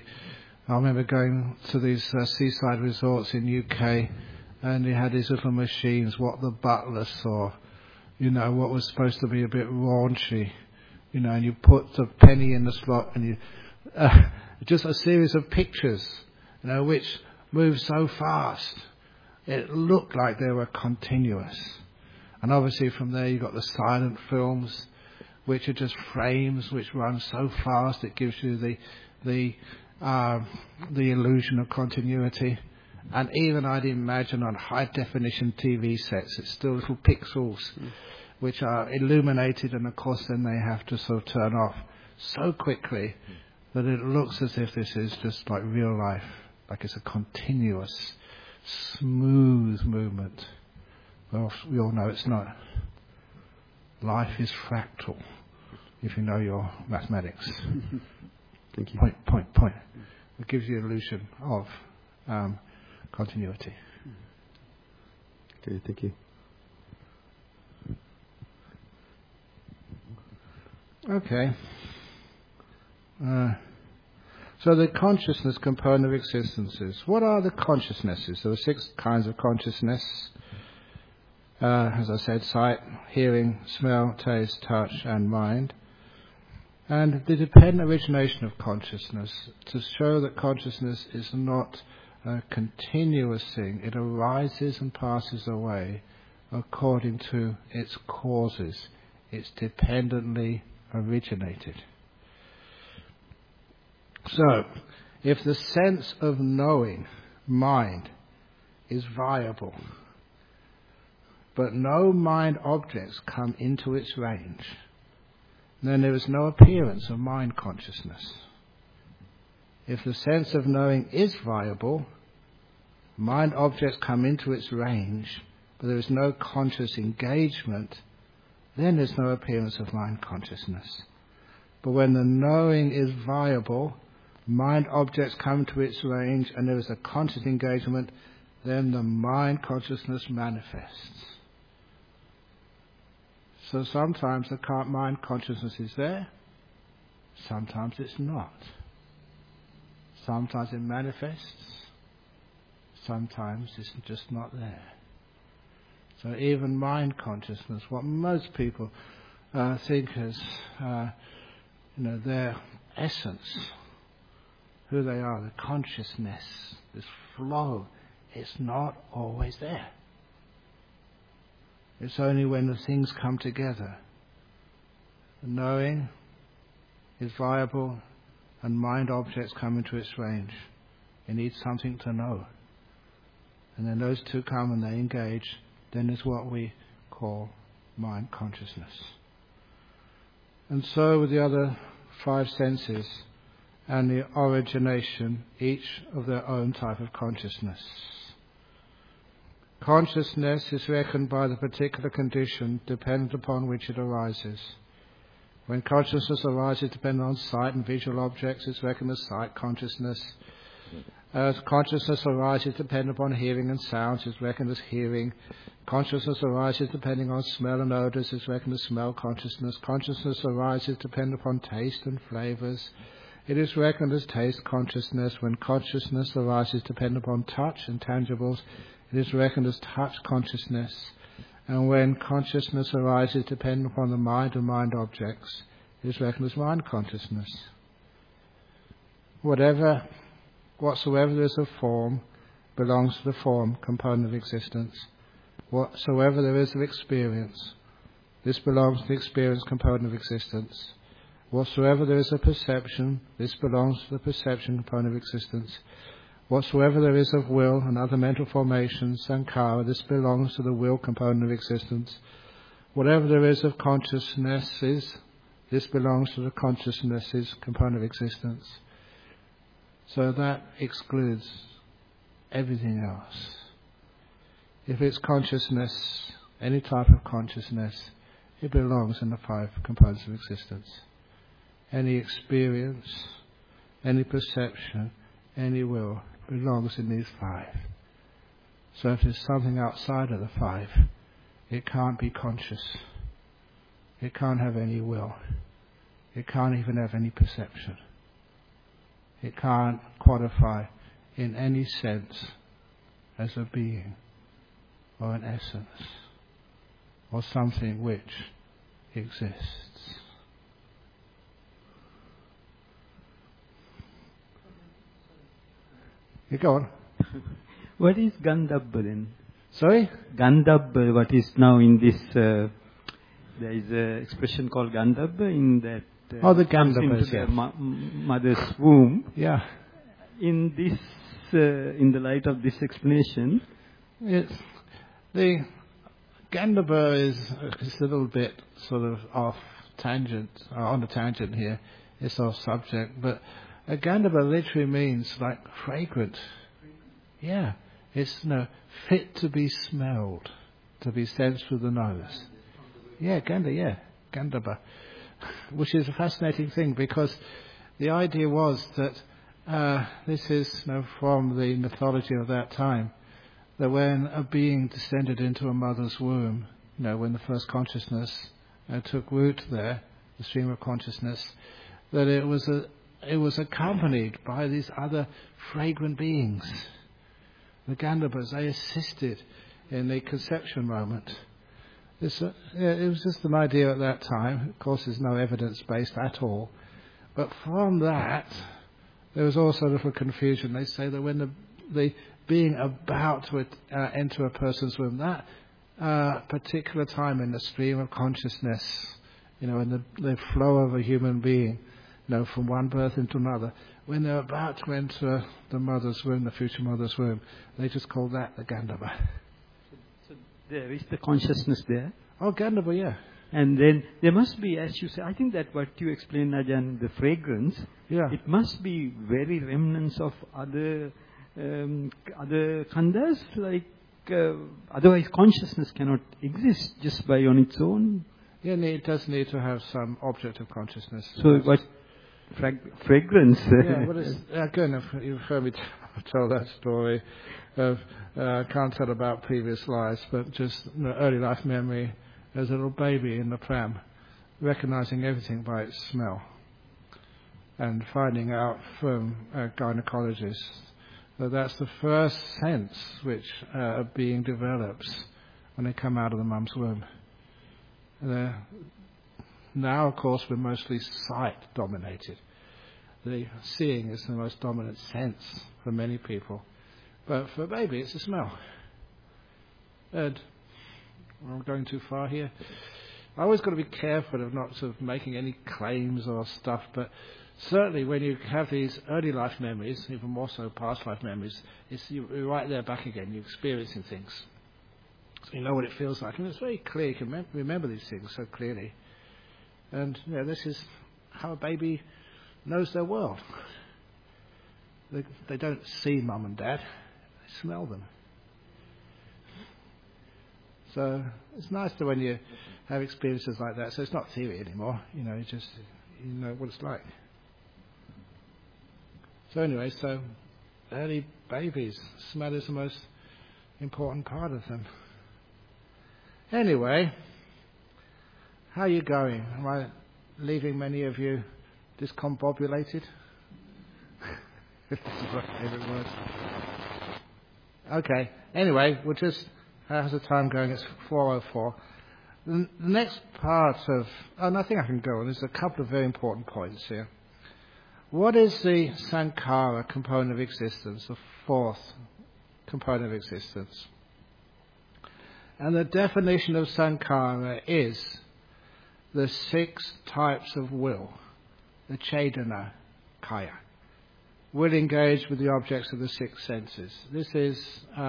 to these seaside resorts in UK, and they had these little machines, what the butler saw, what was supposed to be a bit raunchy, and you put the penny in the slot, and you just a series of pictures, which move so fast, it looked like they were continuous. And obviously from there you've got the silent films, which are just frames which run so fast it gives you the illusion of continuity. And even I'd imagine on high definition TV sets, it's still little pixels which are illuminated, and of course then they have to sort of turn off so quickly that it looks as if this is just like real life, like it's a continuous, smooth movement. Well, we all know it's not. Life is fractal, if you know your mathematics. Thank you. Point. It gives you the illusion of continuity. Okay, thank you. Okay. So the consciousness component of existences. What are the consciousnesses? There are 6 kinds of consciousness. As I said, sight, hearing, smell, taste, touch, and mind. And the dependent origination of consciousness, to show that consciousness is not a continuous thing. It arises and passes away according to its causes. It's dependently originated. So, if the sense of knowing, mind, is viable, but no mind objects come into its range, then there is no appearance of mind consciousness. If the sense of knowing is viable, mind objects come into its range, but there is no conscious engagement, then there's no appearance of mind consciousness. But when the knowing is viable, mind objects come to its range, and there is a conscious engagement, then the mind consciousness manifests. So sometimes the mind consciousness is there, sometimes it's not. Sometimes it manifests, sometimes it's just not there. So even mind consciousness, what most people think as their essence, who they are, the consciousness, this flow, it's not always there. It's only when the things come together. The knowing is viable and mind objects come into its range. It needs something to know. And then those two come and they engage, then is what we call mind consciousness. And so with the other 5 senses and the origination, each of their own type of consciousness. Consciousness is reckoned by the particular condition dependent upon which it arises. When consciousness arises dependent on sight and visual objects, it's reckoned as sight consciousness. As consciousness arises dependent upon hearing and sounds, it's reckoned as hearing. Consciousness arises depending on smell and odours, it's reckoned as smell consciousness. Consciousness arises dependent upon taste and flavours. It is reckoned as taste consciousness. When consciousness arises dependent upon touch and tangibles, it is reckoned as touch consciousness. And when consciousness arises dependent upon the mind and mind objects, it is reckoned as mind consciousness. Whatsoever there is of form belongs to the form component of existence. Whatsoever there is of experience, this belongs to the experience component of existence. Whatsoever there is of perception, this belongs to the perception component of existence. Whatsoever there is of will and other mental formations, sankhara, this belongs to the will component of existence. Whatever there is of consciousnesses, this belongs to the consciousnesses component of existence. So that excludes everything else. If it's consciousness, any type of consciousness, it belongs in the 5 components of existence. Any experience, any perception, any will belongs in these 5. So if there's something outside of the 5, it can't be conscious. It can't have any will. It can't even have any perception. It can't qualify in any sense as a being or an essence or something which exists. You go on. What is Gandhabba then? Sorry? Gandhabba, what is now in this, there is an expression called Gandhabba in that The comes Gandhabba, into yeah. the mother's womb. Yeah. In this, in the light of this explanation, The Gandhabba is a little bit sort of off tangent, on a tangent here. It's off subject, but a Gandhabba literally means like fragrant. Yeah, it's fit to be smelled, to be sensed with the nose. Yeah, Gandhabba, which is a fascinating thing because the idea was that this is from the mythology of that time, that when a being descended into a mother's womb, when the first consciousness took root there, the stream of consciousness, that it was accompanied by these other fragrant beings. The Gandhabas, they assisted in the conception moment. It was just an idea at that time. Of course, there's no evidence based at all. But from that, there was also a little confusion. They say that when the being about to enter a person's womb, that particular time in the stream of consciousness, in the flow of a human being, from one birth into another, when they're about to enter the mother's womb, the future mother's womb, they just call that the Gandhabba. So there is the consciousness there. Oh, Gandhabba, yeah. And then there must be, as you say, I think that what you explained, Ajahn, the fragrance, it must be very remnants of other khandas, like otherwise consciousness cannot exist just by on its own. Yeah, it does need to have some object of consciousness. So what fragrance? Yeah, but again, if you've heard me tell that story of, I can't tell about previous lives, but just early life memory as a little baby in the pram, recognizing everything by its smell, and finding out from a gynecologist that's the first sense which a being develops when they come out of the mum's womb. Now, of course, we're mostly sight dominated. The seeing is the most dominant sense for many people. But for a baby, it's a smell. And I'm going too far here. I always got to be careful of not sort of making any claims or stuff, but certainly when you have these early life memories, even more so past life memories, you're right there back again, you're experiencing things. So you know what it feels like, and it's very clear, you can remember these things so clearly. And this is how a baby knows their world. They don't see mum and dad, they smell them. So it's nice that when you have experiences like that, so it's not theory anymore, you know what it's like. So anyway, early babies, smell is the most important part of them. Anyway, how are you going? Am I leaving many of you discombobulated? This is my favourite word. Okay, anyway, how's the time going? It's 4:04. The next part of... I think I can go on. There's a couple of very important points here. What is the sankhara component of existence, the fourth component of existence? And the definition of sankhara is the 6 types of will, the Chetana Kaya, will engage with the objects of the 6 senses. This is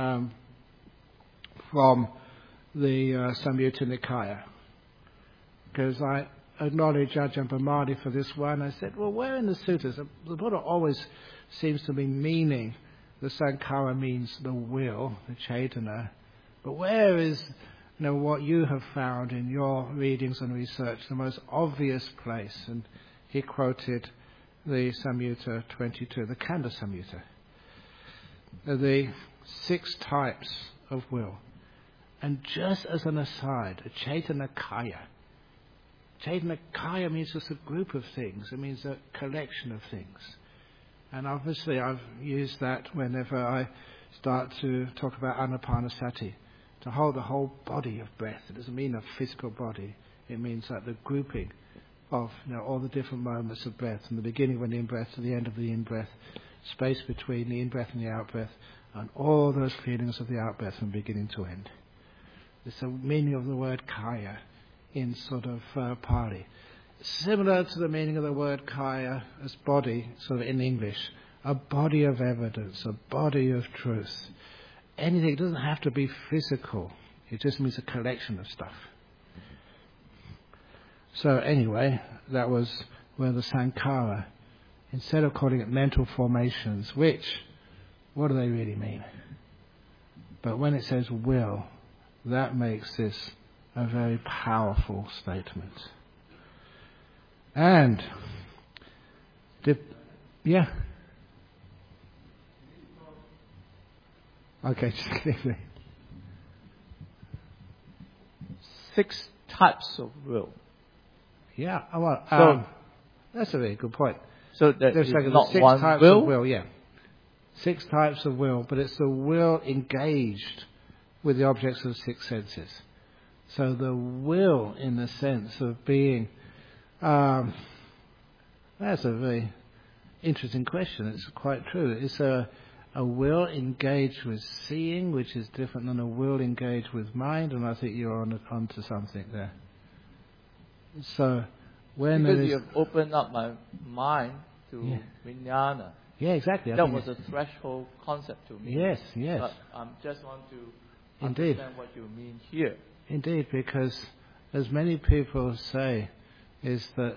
from the Samyutta Nikaya, because I acknowledge Ajahn Brahmani for this one. I said, well, where in the sutras, the Buddha always seems to be meaning the sankhara means the will, the Chetana, but where is what you have found in your readings and research the most obvious place? And he quoted the Samyutta 22, the Kanda Samyutta, the 6 types of will. And just as an aside, a Chetana Kaya. Chetana Kaya means just a group of things. It means a collection of things. And obviously I've used that whenever I start to talk about Anapanasati, to hold the whole body of breath. It doesn't mean a physical body. It means that the grouping of all the different moments of breath, from the beginning of an in-breath to the end of the in-breath, space between the in-breath and the out-breath, and all those feelings of the out-breath from beginning to end. It's the meaning of the word kaya in sort of Pali. Similar to the meaning of the word kaya as body, sort of in English. A body of evidence, a body of truth. Anything, it doesn't have to be physical. It just means a collection of stuff. So anyway, that was where the sankhara, instead of calling it mental formations, which, what do they really mean? But when it says will, that makes this a very powerful statement. And, yeah. Okay, just quickly. 6 types of will. Yeah, well, that's a very good point. So there's not 6 one types will? of will, yeah. 6 types of will, but it's the will engaged with the objects of 6 senses. So the will, in the sense of being, that's a very interesting question. It's quite true. It's a will engaged with seeing, which is different than a will engaged with mind, and I think you're onto something there. So when because you have opened up my mind to vijnana. Yeah, exactly. That was a threshold concept to me. Yes. But I just want to understand what you mean here. Indeed, because as many people say, is that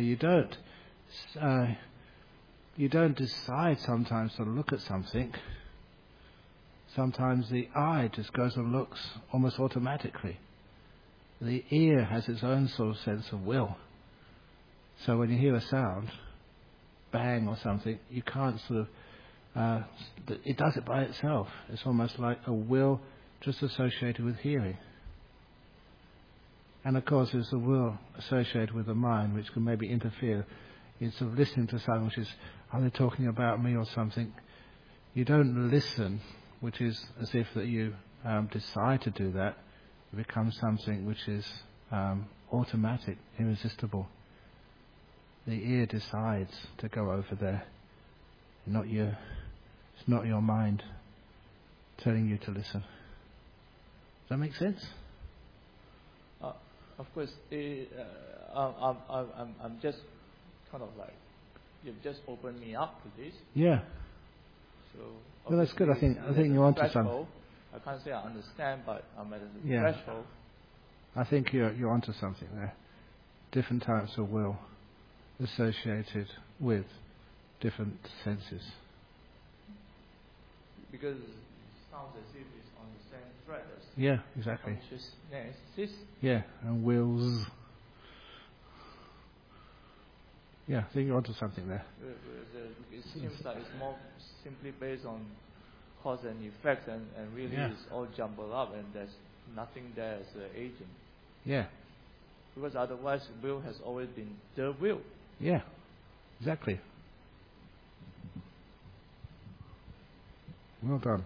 you don't decide sometimes to look at something. Sometimes the eye just goes and looks almost automatically. The ear has its own sort of sense of will. So when you hear a sound, bang or something, you can't sort of, it does it by itself. It's almost like a will just associated with hearing. And of course there's a will associated with the mind which can maybe interfere. It's sort of listening to something which is, are they talking about me or something? You don't listen, which is as if that you decide to do that. It becomes something which is automatic, irresistible. The ear decides to go over there, not you. It's not your mind telling you to listen. Does that make sense? Of course, I'm just kind of like, you've just opened me up to this. Yeah. So well, that's good. I think you're onto something. I can't say I understand, but I'm at a threshold. I think you're onto something there. Different types of will associated with different senses. Because it sounds as if it's on the same thread as exactly. consciousness. Yeah, and wills. Yeah, I think you're onto something there. It seems like it's more simply based on cause and effect, and really it's all jumbled up, and there's nothing there as an agent. Yeah. Because otherwise, will has always been the will. Yeah, exactly. Well done.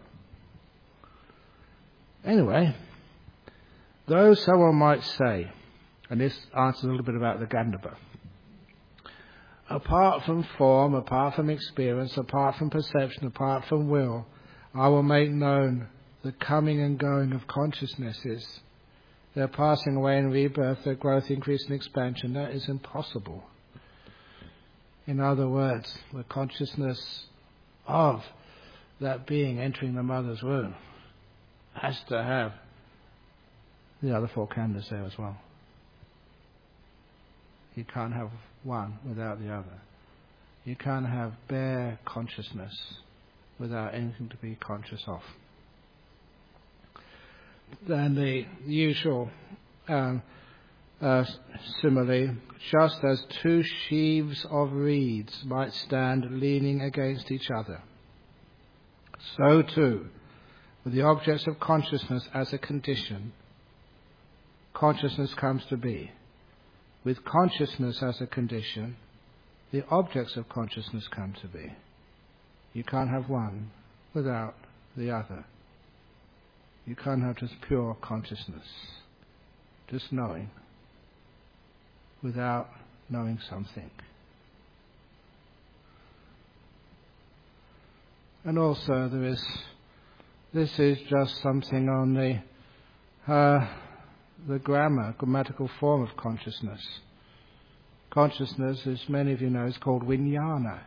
Anyway, though someone might say, and this answers a little bit about the Gandhapa, apart from form, apart from experience, apart from perception, apart from will, I will make known the coming and going of consciousnesses, their passing away and rebirth, their growth, increase and expansion. That is impossible. In other words, the consciousness of that being entering the mother's womb has to have the other 4 khandhas there as well. You can't have one without the other. You can't have bare consciousness without anything to be conscious of. Then the usual simile, just as 2 sheaves of reeds might stand leaning against each other, so too, with the objects of consciousness as a condition, consciousness comes to be. With consciousness as a condition, the objects of consciousness come to be. You can't have one without the other. You can't have just pure consciousness, just knowing, without knowing something. And also there is this is just something on the grammatical form of consciousness. Consciousness, as many of you know, is called vijnana.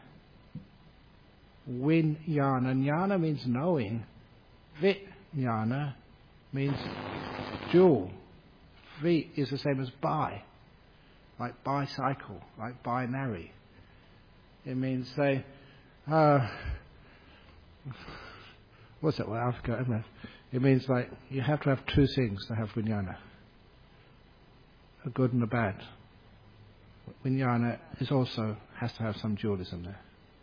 Vijnana. Jnana means knowing. Vijnana means jewel. Vi is the same as bi, like bicycle, like binary. It means, say, what's that word? I forgot. It means like you have to have two things to have vijnana. A good and a bad. Vijnana has to have some dualism there.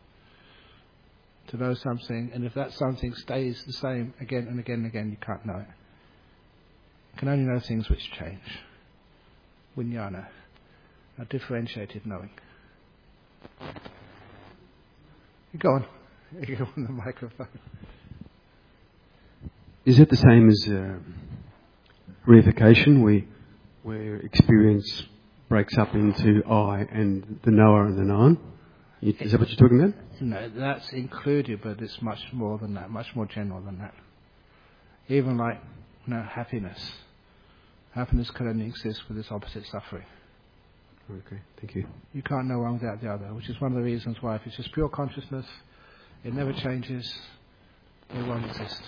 To know something, and if that something stays the same again and again and again, you can't know it. You can only know things which change. Vijnana, a differentiated knowing. You go on. You go on the microphone. Is it the same as reification, where experience breaks up into I and the knower and the known? Is that what you're talking about? No, that's included, but it's much more than that, much more general than that. Even like happiness. Happiness can only exist with its opposite suffering. Okay, thank you. You can't know one without the other, which is one of the reasons why if it's just pure consciousness, it never changes, it won't exist.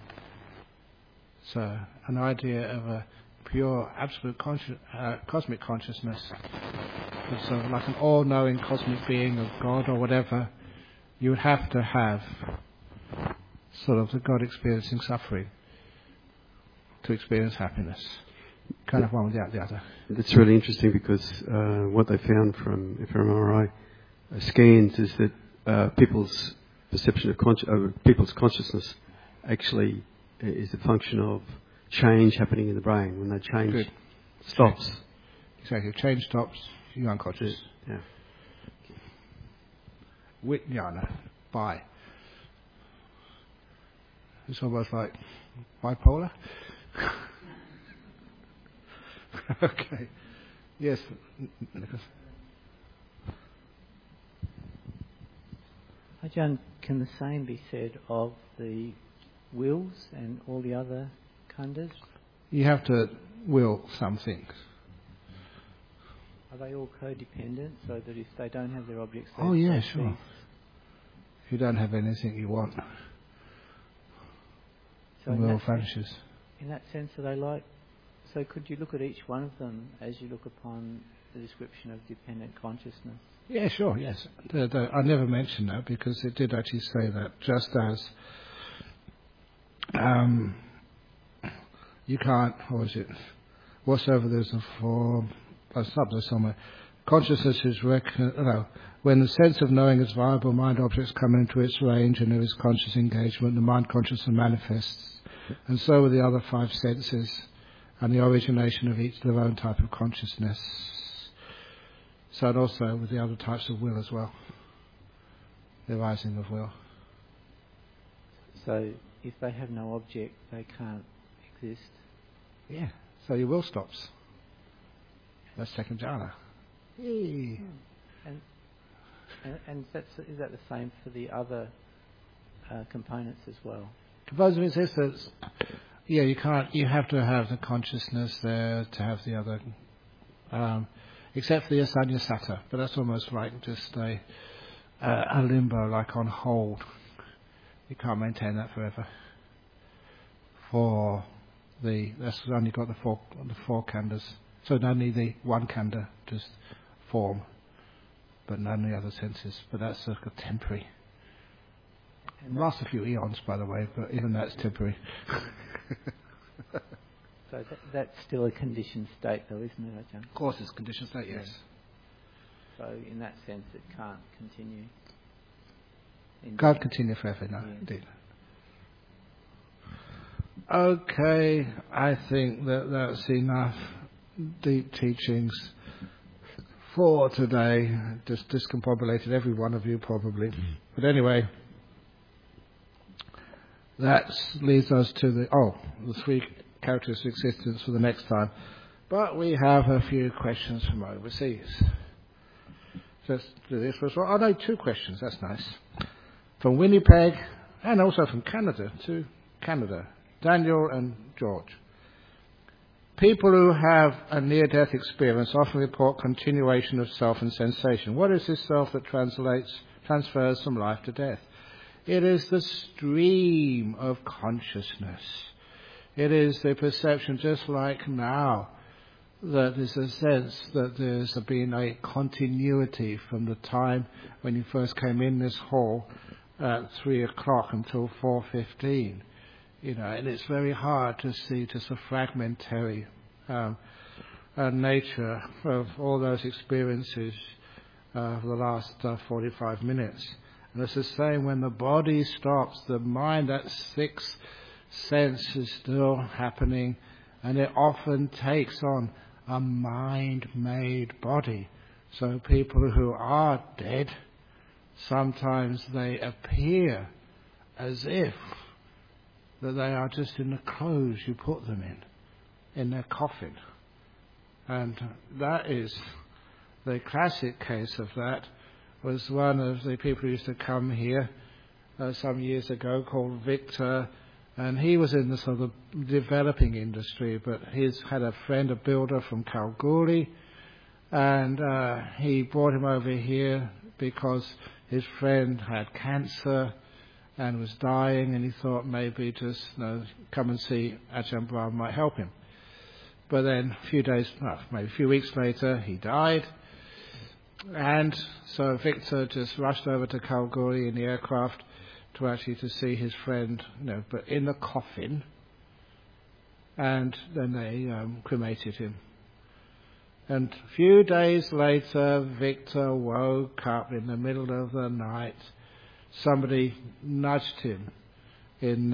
So, an idea of a pure, absolute cosmic consciousness, so like an all-knowing cosmic being of God or whatever, you would have to have sort of the God experiencing suffering to experience happiness. Kind of one without the other. That's really interesting because what they found from fMRI scans is that people's perception of people's consciousness actually is a function of change happening in the brain. When that change stops. Exactly. Change stops, you're unconscious. Yeah. Vijnana, bi. It's almost like bipolar. Okay. Yes, Nicholas. Ajahn, can the same be said of the wills and all the other khandhas? You have to will some things. Are they all codependent, so that if they don't have their objects... Oh yeah, sure. If you don't have anything you want, so the will vanishes. In that sense, are they like... So could you look at each one of them as you look upon the description of dependent consciousness? Yeah, sure, yes. I never mentioned that because it did actually say that just as you can't, whatsoever there's a form, it's up there somewhere, consciousness is when the sense of knowing its viable mind objects come into its range and there is conscious engagement, the mind consciousness manifests. And so with the other five senses and the origination of each their own type of consciousness. So and also with the other types of will as well. The arising of will. So if they have no object, they can't exist? Yeah. So your will stops. That's second jhana. Yay. And is that the same for the other components as well? Composing existence. Yeah, you can't. You have to have the consciousness there to have the other, except for the asanya satta. But that's almost like just a limbo, like on hold. You can't maintain that forever. That's only got the four khandhas. So only the one khandha, just form, but none of the other senses. But that's sort of temporary. It lasts a few eons, by the way, but even that's temporary. So that's still a conditioned state, though, isn't it, Ajahn? Of course, it's a conditioned state, yes. So in that sense, it can't continue. Can't continue forever, no, indeed. Okay, I think that's enough deep teachings for today. Just discombobulated every one of you, probably. But anyway, that leads us to the three characters of existence for the next time. But we have a few questions from overseas. Let's do this first. No, 2 questions. That's nice. From Winnipeg and also from Canada, 2 Canada. Daniel and George. People who have a near-death experience often report continuation of self and sensation. What is this self that transfers from life to death? It is the stream of consciousness. It is the perception, just like now, that there's a sense that there's been a continuity from the time when you first came in this hall at 3 o'clock until 4:15. And it's very hard to see just a fragmentary nature of all those experiences for the last 45 minutes. And it's the same when the body stops, the mind, that sixth sense is still happening, and it often takes on a mind-made body. So people who are dead, sometimes they appear as if that they are just in the clothes you put them in their coffin. And that is the classic case of that. Was one of the people who used to come here some years ago called Victor, and he was in the sort of developing industry, but he's had a friend, a builder from Kalgoorlie, and he brought him over here because his friend had cancer and was dying, and he thought maybe just come and see Ajahn Brahm might help him. But then maybe a few weeks later, he died. And so Victor just rushed over to Kalgoorlie in the aircraft to see his friend, but in the coffin. And then they cremated him. And a few days later, Victor woke up in the middle of the night. Somebody nudged him in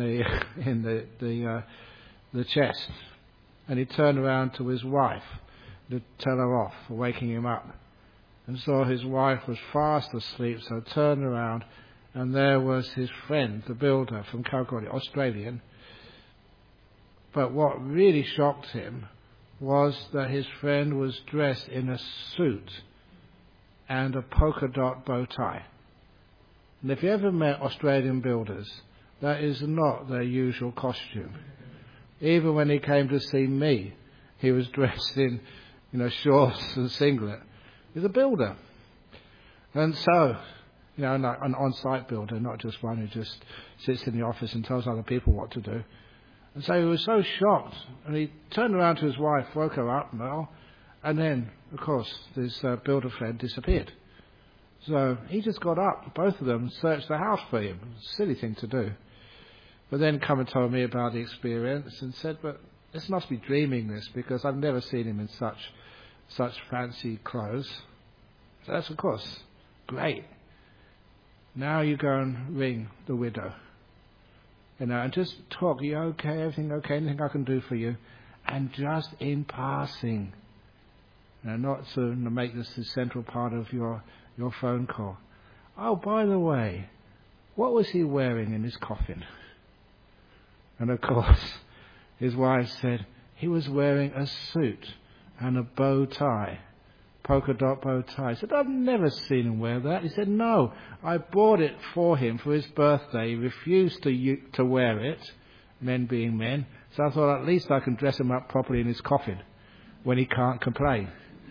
the chest, and he turned around to his wife to tell her off for waking him up, and saw his wife was fast asleep. So turned around, and there was his friend, the builder from Kalgoorlie, Australian. But what really shocked him was that his friend was dressed in a suit and a polka dot bow tie. And if you ever met Australian builders, that is not their usual costume. Even when he came to see me, he was dressed in, shorts and singlet. He's a builder. And so, an on-site builder, not just one who just sits in the office and tells other people what to do. And so he was so shocked, and he turned around to his wife, woke her up, and then, of course, this builder friend disappeared. So he just got up, both of them, searched the house for him. Silly thing to do. But then come and told me about the experience and said, but this must be dreaming this, because I've never seen him in such fancy clothes. So that's, of course, great. Now you go and ring the widow. And just talk. Are you okay? Everything okay? Anything I can do for you? And just in passing. Not to make this the central part of your phone call. Oh, by the way, what was he wearing in his coffin? And of course, his wife said, he was wearing a suit and a bow tie, polka dot bow tie. I said, I've never seen him wear that. He said, no, I bought it for him for his birthday. He refused to wear it, men being men. So I thought at least I can dress him up properly in his coffin when he can't complain.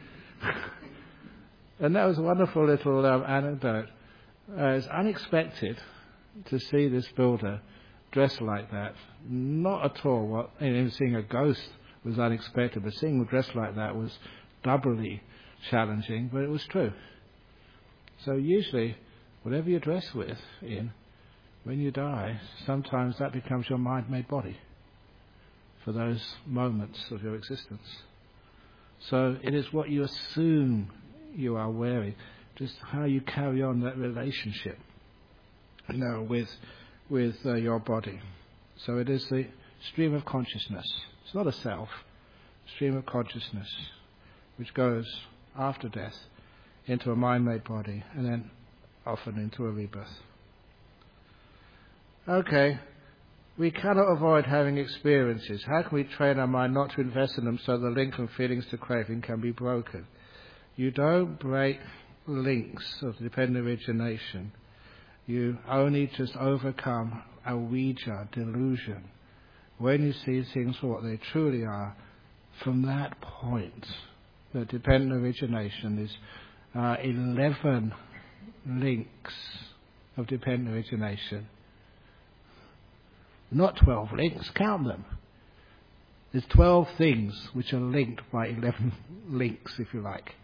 And that was a wonderful little anecdote. It's unexpected to see this builder dressed like that. Not at all. Seeing a ghost was unexpected, but seeing him dressed like that was doubly challenging, but it was true. So usually, whatever you dress when you die, sometimes that becomes your mind-made body for those moments of your existence. So it is what you assume you are wearing, just how you carry on that relationship, with your body. So it is the stream of consciousness. It's not a self. Stream of consciousness, which goes after death into a mind-made body, and then often into a rebirth. Okay, we cannot avoid having experiences. How can we train our mind not to invest in them so the link from feelings to craving can be broken? You don't break links of dependent origination. You only just overcome avijja, delusion, when you see things for what they truly are, from that point, the dependent origination is 11 links of dependent origination. Not 12 links, count them. There's 12 things which are linked by 11 links, if you like.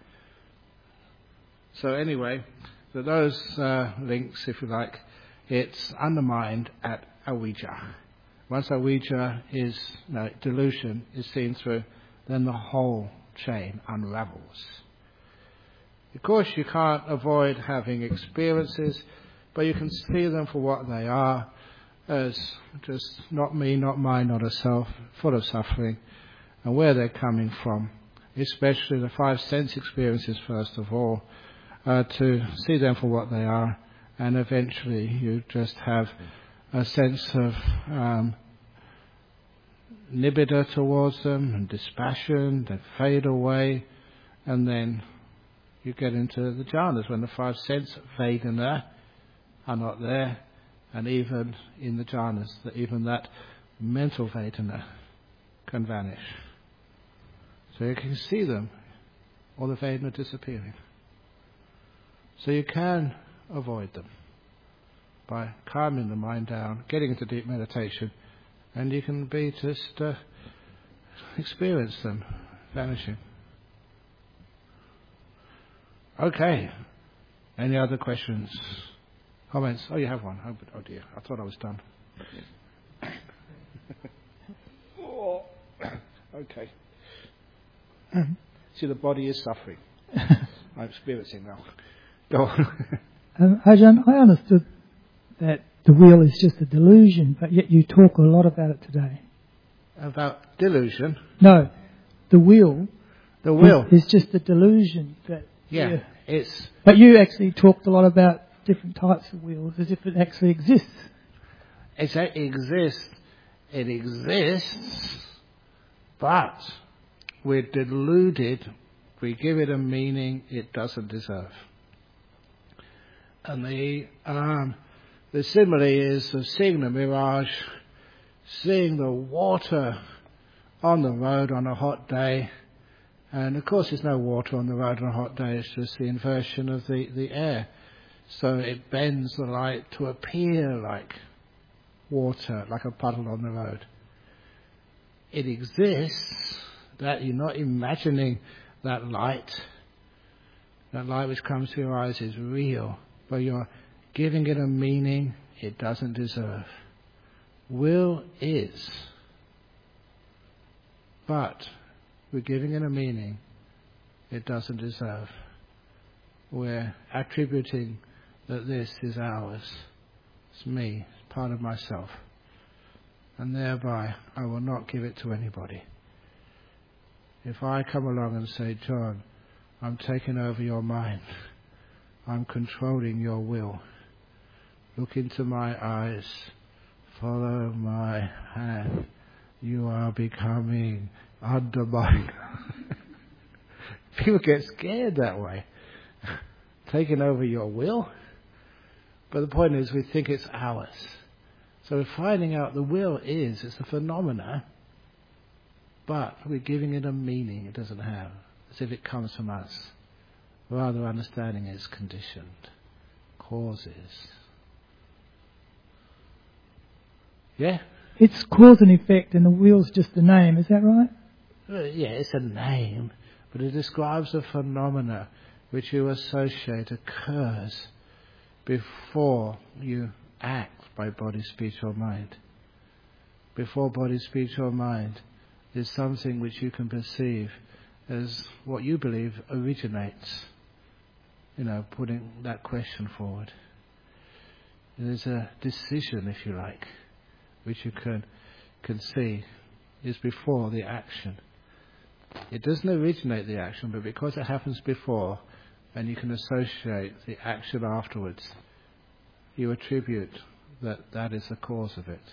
So anyway, for those links, if you like, it's undermined at avijja. Once avijja is, delusion is seen through, then the whole chain unravels. Of course, you can't avoid having experiences, but you can see them for what they are, as just not me, not mine, not a self, full of suffering, and where they're coming from, especially the 5 sense experiences first of all, to see them for what they are, and eventually you just have a sense of nibbida towards them and dispassion that fade away, and then you get into the jhanas when the 5 sense vedana are not there, and even in the jhanas, even that mental vedana can vanish. So you can see them, or the vedana disappearing. So you can avoid them by calming the mind down, getting into deep meditation, and you can be just experience them vanishing. Okay. Any other questions? Comments? Oh, you have one. Oh dear. I thought I was done. Okay. See, the body is suffering. I'm experiencing now. Go on. Ajahn, I understood that the wheel is just a delusion, but yet you talk a lot about it today. About delusion? No, the wheel. The will is just a delusion. It's. But you actually talked a lot about different types of wheels, as if it actually exists. It exists. It exists, but we're deluded. We give it a meaning it doesn't deserve. And the simile is of seeing the mirage, seeing the water on the road on a hot day. And of course there's no water on the road on a hot day, it's just the inversion of the air. So it bends the light to appear like water, like a puddle on the road. It exists, that you're not imagining that light which comes to your eyes is real, but you're giving it a meaning it doesn't deserve. Will is, but we're giving it a meaning it doesn't deserve. We're attributing that this is ours, it's me, it's part of myself, and thereby I will not give it to anybody. If I come along and say, John, I'm taking over your mind, I'm controlling your will, look into my eyes, follow my hand, you are becoming under my... People get scared that way. Taking over your will? But the point is, we think it's ours. So we're finding out the will it's a phenomena, but we're giving it a meaning it doesn't have, as if it comes from us. Rather, understanding it's conditioned, causes. Yeah? It's cause and effect, and the wheel's just a name, is that right? Yeah, it's a name, but it describes a phenomena which you associate occurs before you act by body, speech or mind. Before body, speech or mind is something which you can perceive as what you believe originates. Putting that question forward. There's a decision, if you like, which you can see is before the action. It doesn't originate the action, but because it happens before, and you can associate the action afterwards, you attribute that is the cause of it.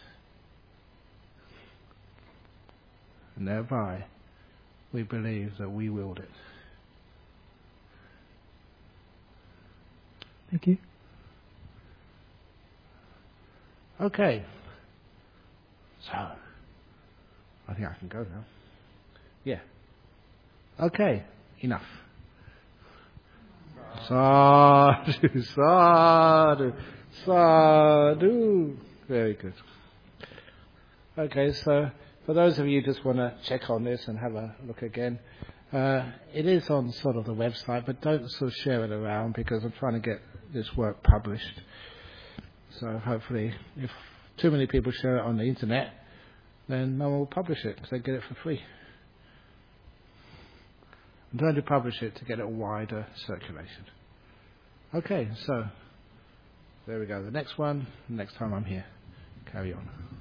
And thereby, we believe that we willed it. Thank you. Okay. So, I think I can go now. Yeah. Okay, enough. Sadhu, sadhu, sadhu. Very good. Okay, so for those of you who just want to check on this and have a look again, it is on sort of the website, but don't sort of share it around because I'm trying to get this work published. So hopefully, if too many people share it on the internet, then no one will publish it because they get it for free. I'm trying to publish it to get a wider circulation. Okay, so there we go. The next one, next time I'm here. Carry on.